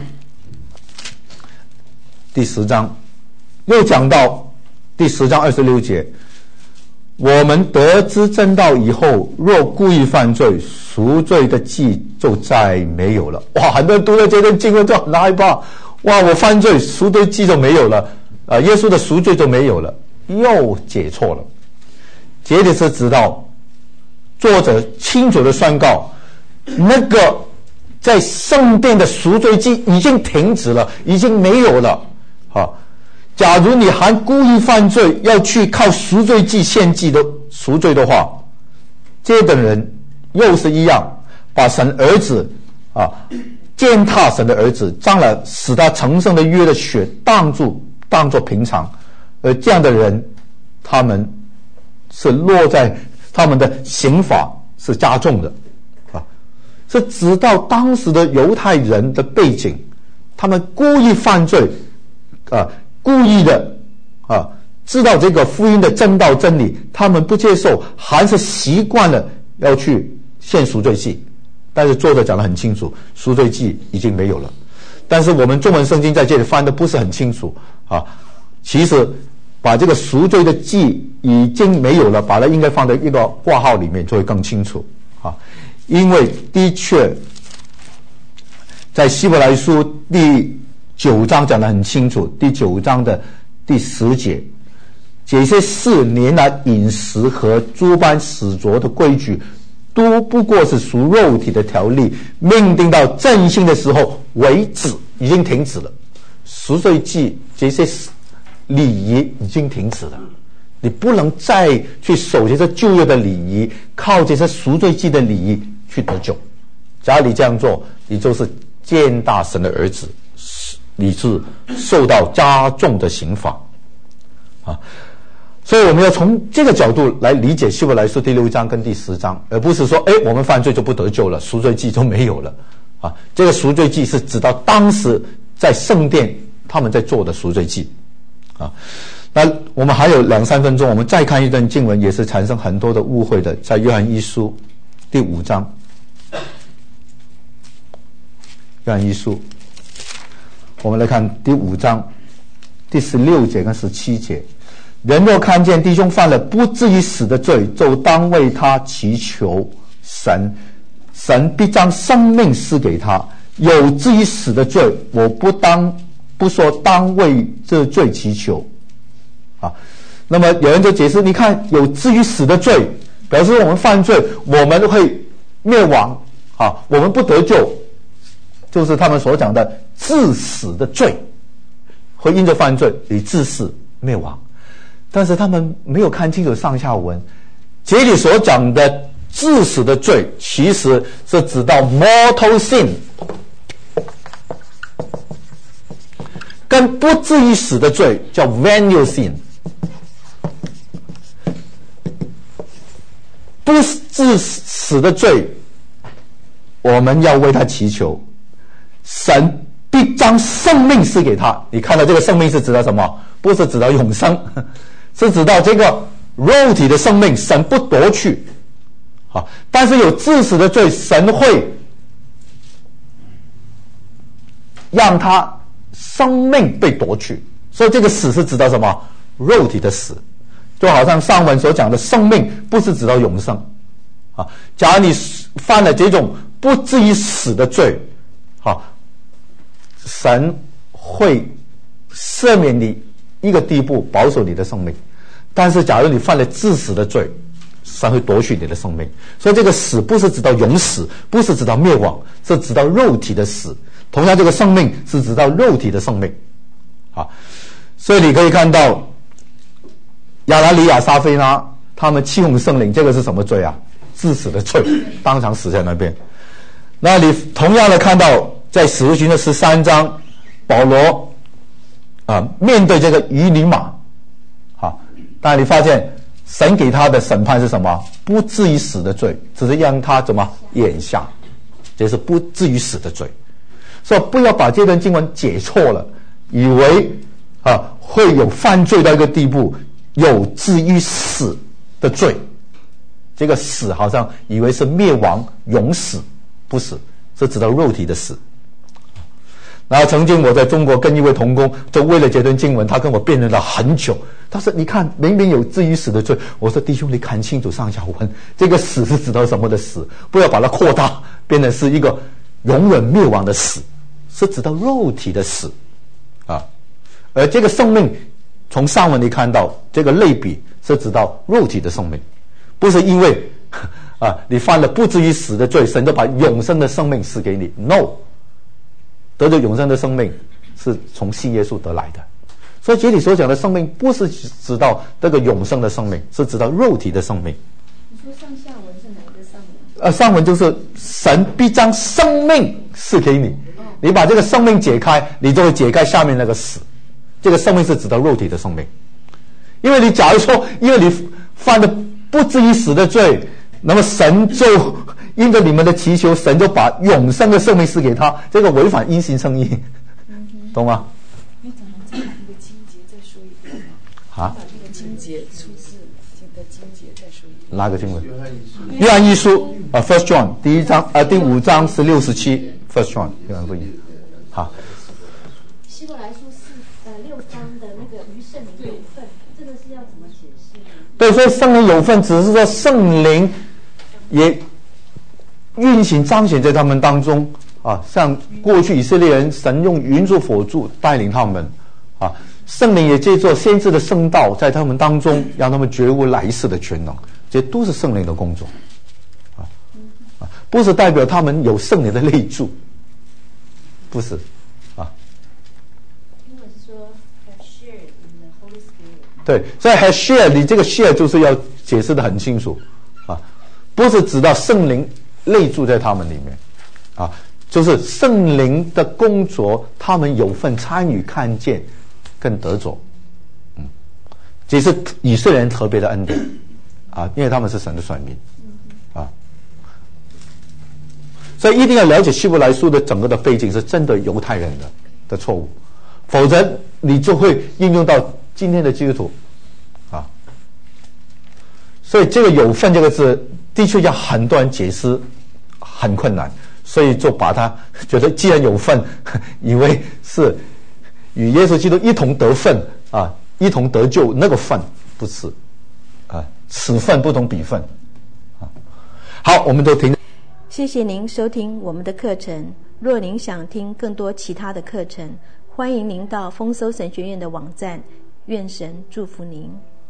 又讲到第10章26节，我们得知真道以后，若故意犯罪，赎罪的祭就再没有了。哇，很多人读了这段经文就很害怕，哇，我犯罪，赎罪祭就没有了，耶稣的赎罪就没有了，又解错了。这里是知道作者清楚的宣告，那个在圣殿的赎罪祭已经停止了，已经没有了。假如你还故意犯罪，要去靠赎罪祭献祭的赎罪的话，这等人又是一样，把神儿子践踏神的儿子，将来使他成圣的约的血当作平常，而这样的人，他们是落在他们的刑罚是加重的是直到当时的犹太人的背景，他们故意犯罪故意的知道这个福音的真道真理，他们不接受，还是习惯了要去献赎罪祭。但是作者讲得很清楚，赎罪祭已经没有了。但是我们中文圣经在这里翻的不是很清楚其实把这个赎罪的祭已经没有了，把它应该放在一个括号里面就会更清楚因为的确在希伯来书第9章讲得很清楚，第9章的第10节，这些4年来饮食和诸般死着的规矩都不过是属肉体的条例，命定到正兴的时候为止，已经停止了。赎罪祭这些礼仪已经停止了，你不能再去守这些旧约的礼仪，靠这些赎罪祭的礼仪去得救。假如你这样做，你就是践踏神的儿子，你是受到加重的刑罚所以我们要从这个角度来理解希伯来书第6章跟第10章，而不是说我们犯罪就不得救了，赎罪祭就没有了这个赎罪祭是指到当时在圣殿他们在做的赎罪祭那我们还有2-3分钟，我们再看一段经文，也是产生很多的误会的，在约翰一书第5章。约翰一书我们来看第5章第16节跟17节，人若看见弟兄犯了不至于死的罪，就当为他祈求神，神必将生命赐给他。有至于死的罪，我不说当为这罪祈求那么有人就解释，你看有至于死的罪，表示我们犯罪，我们会灭亡我们不得救，就是他们所讲的致死的罪，会因着犯罪以致死灭亡。但是他们没有看清楚上下文，这里所讲的致死的罪其实是指到 mortal sin， 跟不至于死的罪叫 venial sin。 不致死的罪我们要为他祈求，神必将生命赐给他。你看到这个生命是指到什么？不是指到永生，是指到这个肉体的生命神不夺去但是有致死的罪，神会让他生命被夺去，所以这个死是指到什么？肉体的死，就好像上文所讲的生命不是指到永生假如你犯了这种不至于死的罪神会赦免你一个地步，保守你的生命。但是假如你犯了致死的罪，神会夺取你的生命。所以这个死不是指到永死，不是指到灭亡，是指到肉体的死。同样这个生命是指到肉体的生命所以你可以看到亚拿尼亚撒非拉他们欺哄圣灵，这个是什么罪啊？致死的罪，当场死在那边。那你同样的看到在使徒行传的13章，保罗面对这个鱼尼玛，但你发现神给他的审判是什么？不至于死的罪，只是让他怎么眼下，这是不至于死的罪。所以不要把这段经文解错了，以为会有犯罪到一个地步，有至于死的罪。这个死好像以为是灭亡永死，不是，是指到肉体的死。然后曾经我在中国跟一位同工，就为了这段经文，他跟我辩论了很久。他说：“你看，明明有至于死的罪。”我说：“弟兄，你看清楚上下文，这个死是指到什么的死？不要把它扩大，变成是一个永远灭亡的死，是指到肉体的死啊。而这个生命，从上文你看到这个类比是指到肉体的生命，不是因为你犯了不至于死的罪，神就把永生的生命赐给你。No。得着永生的生命是从信耶稣得来的，所以这里所讲的生命不是指到这个永生的生命，是指到肉体的生命。 你说上下文是哪一个上文？ 上文就是神必将生命赐给你，你把这个生命解开，你就会解开下面那个死。这个生命是指到肉体的生命，因为你假如说因为你犯了不至于死的罪，那么神就因着你们的祈求，神就把永生的生命赐给他，这个违反因信称义，懂吗？ 你怎么再把那个经节再说一遍吗？把那个经节出自的经节再说一遍。 哪个经文？约翰一书First John 第5章16、17 First John 约翰福音。好。 希伯来书6章的那个与圣灵有份，这个是要怎么解释？ 对，所以圣灵有份，只是说圣灵也运行彰显在他们当中像过去以色列人，神用云柱火柱带领他们圣灵也借助先知的圣道在他们当中，让他们觉悟来世的全能，这都是圣灵的工作不是代表他们有圣灵的内住，不是英文是说 have shared in the Holy Spirit。 对，所以 have shared 你这个 share 就是要解释得很清楚不是指到圣灵内住在他们里面就是圣灵的工作，他们有份参与、看见跟得着这是以色列人特别的恩典因为他们是神的选民所以一定要了解希伯来书的整个的背景是针对犹太人的错误，否则你就会应用到今天的基督徒所以这个有份这个字的确要很多人解释很困难，所以就把它觉得既然有份，以为是与耶稣基督一同得份一同得救，那个份不是此份不同彼份好，我们都听。 谢谢您收听我们的课程。若您想听更多其他的课程，欢迎您到丰收神学院的网站。愿神祝福您。